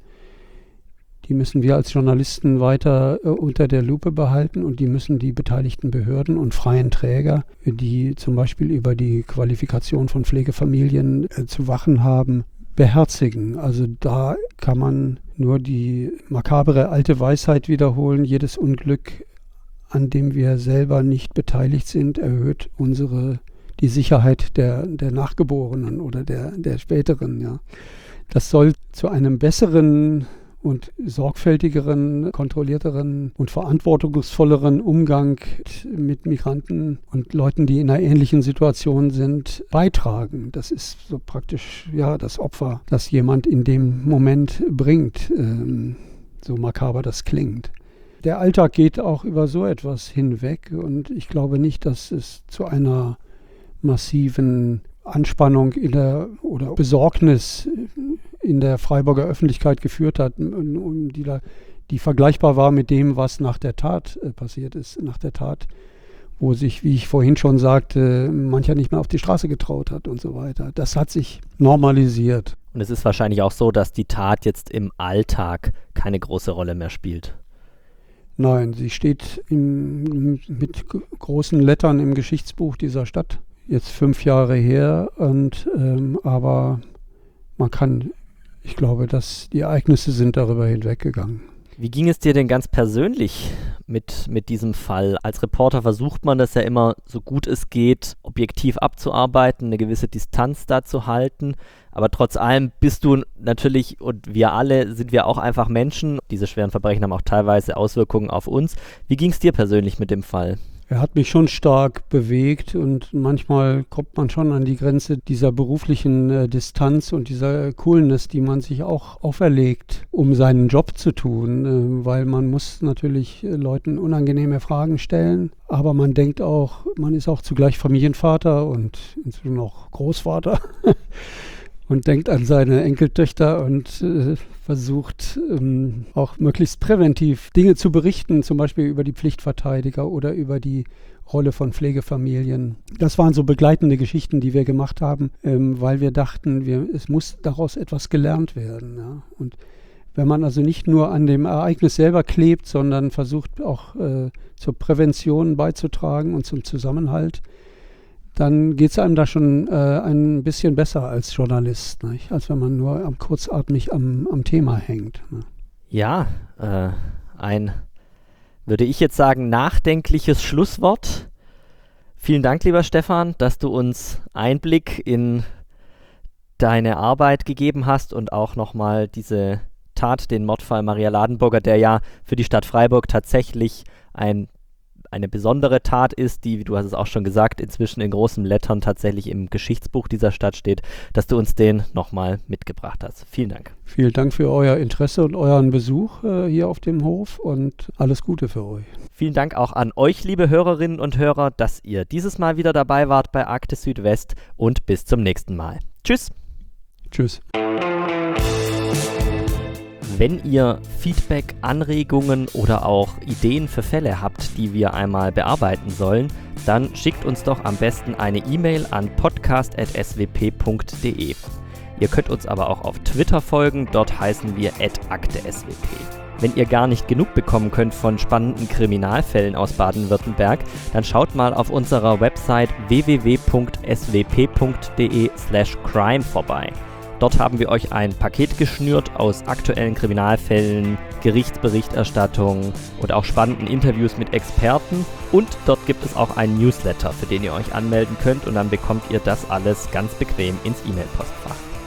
die müssen wir als Journalisten weiter unter der Lupe behalten und die müssen die beteiligten Behörden und freien Träger, die zum Beispiel über die Qualifikation von Pflegefamilien zu wachen haben, beherzigen. Also da kann man nur die makabere alte Weisheit wiederholen: Jedes Unglück, an dem wir selber nicht beteiligt sind, erhöht die Sicherheit der Nachgeborenen oder der Späteren. Ja. Das soll zu einem besseren und sorgfältigeren, kontrollierteren und verantwortungsvolleren Umgang mit Migranten und Leuten, die in einer ähnlichen Situation sind, beitragen. Das ist so praktisch das Opfer, das jemand in dem Moment bringt, so makaber das klingt. Der Alltag geht auch über so etwas hinweg und ich glaube nicht, dass es zu einer massiven Anspannung oder Besorgnis in der Freiburger Öffentlichkeit geführt hat, die vergleichbar war mit dem, was nach der Tat passiert ist. Nach der Tat, wo sich, wie ich vorhin schon sagte, mancher nicht mehr auf die Straße getraut hat und so weiter. Das hat sich normalisiert. Und es ist wahrscheinlich auch so, dass die Tat jetzt im Alltag keine große Rolle mehr spielt. Nein, sie steht mit großen Lettern im Geschichtsbuch dieser Stadt. Jetzt 5 Jahre her, aber ich glaube, dass die Ereignisse sind darüber hinweggegangen. Wie ging es dir denn ganz persönlich mit diesem Fall? Als Reporter versucht man das ja immer, so gut es geht, objektiv abzuarbeiten, eine gewisse Distanz da zu halten. Aber trotz allem bist du natürlich, und wir alle, sind wir auch einfach Menschen. Diese schweren Verbrechen haben auch teilweise Auswirkungen auf uns. Wie ging es dir persönlich mit dem Fall? Er hat mich schon stark bewegt und manchmal kommt man schon an die Grenze dieser beruflichen Distanz und dieser Coolness, die man sich auch auferlegt, um seinen Job zu tun, weil man muss natürlich Leuten unangenehme Fragen stellen, aber man denkt auch, man ist auch zugleich Familienvater und inzwischen auch Großvater und denkt an seine Enkeltöchter und versucht auch möglichst präventiv Dinge zu berichten, zum Beispiel über die Pflichtverteidiger oder über die Rolle von Pflegefamilien. Das waren so begleitende Geschichten, die wir gemacht haben, weil wir dachten, es muss daraus etwas gelernt werden. Ja. Und Wenn man also nicht nur an dem Ereignis selber klebt, sondern versucht auch zur Prävention beizutragen und zum Zusammenhalt, dann geht es einem da schon ein bisschen besser als Journalist, nicht? Als wenn man nur kurzatmig am Thema hängt. Ne? Ja, ein, würde ich jetzt sagen, nachdenkliches Schlusswort. Vielen Dank, lieber Stefan, dass du uns Einblick in deine Arbeit gegeben hast und auch nochmal diese Tat, den Mordfall Maria Ladenburger, der ja für die Stadt Freiburg tatsächlich eine besondere Tat ist, die, wie du hast es auch schon gesagt, inzwischen in großen Lettern tatsächlich im Geschichtsbuch dieser Stadt steht, dass du uns den nochmal mitgebracht hast. Vielen Dank. Vielen Dank für euer Interesse und euren Besuch hier auf dem Hof und alles Gute für euch. Vielen Dank auch an euch, liebe Hörerinnen und Hörer, dass ihr dieses Mal wieder dabei wart bei Akte Südwest und bis zum nächsten Mal. Tschüss. Tschüss. Wenn ihr Feedback, Anregungen oder auch Ideen für Fälle habt, die wir einmal bearbeiten sollen, dann schickt uns doch am besten eine E-Mail an podcast@swp.de. Ihr könnt uns aber auch auf Twitter folgen, dort heißen wir @akte_swp. Wenn ihr gar nicht genug bekommen könnt von spannenden Kriminalfällen aus Baden-Württemberg, dann schaut mal auf unserer Website www.swp.de/crime vorbei. Dort haben wir euch ein Paket geschnürt aus aktuellen Kriminalfällen, Gerichtsberichterstattung und auch spannenden Interviews mit Experten. Und dort gibt es auch einen Newsletter, für den ihr euch anmelden könnt und dann bekommt ihr das alles ganz bequem ins E-Mail-Postfach.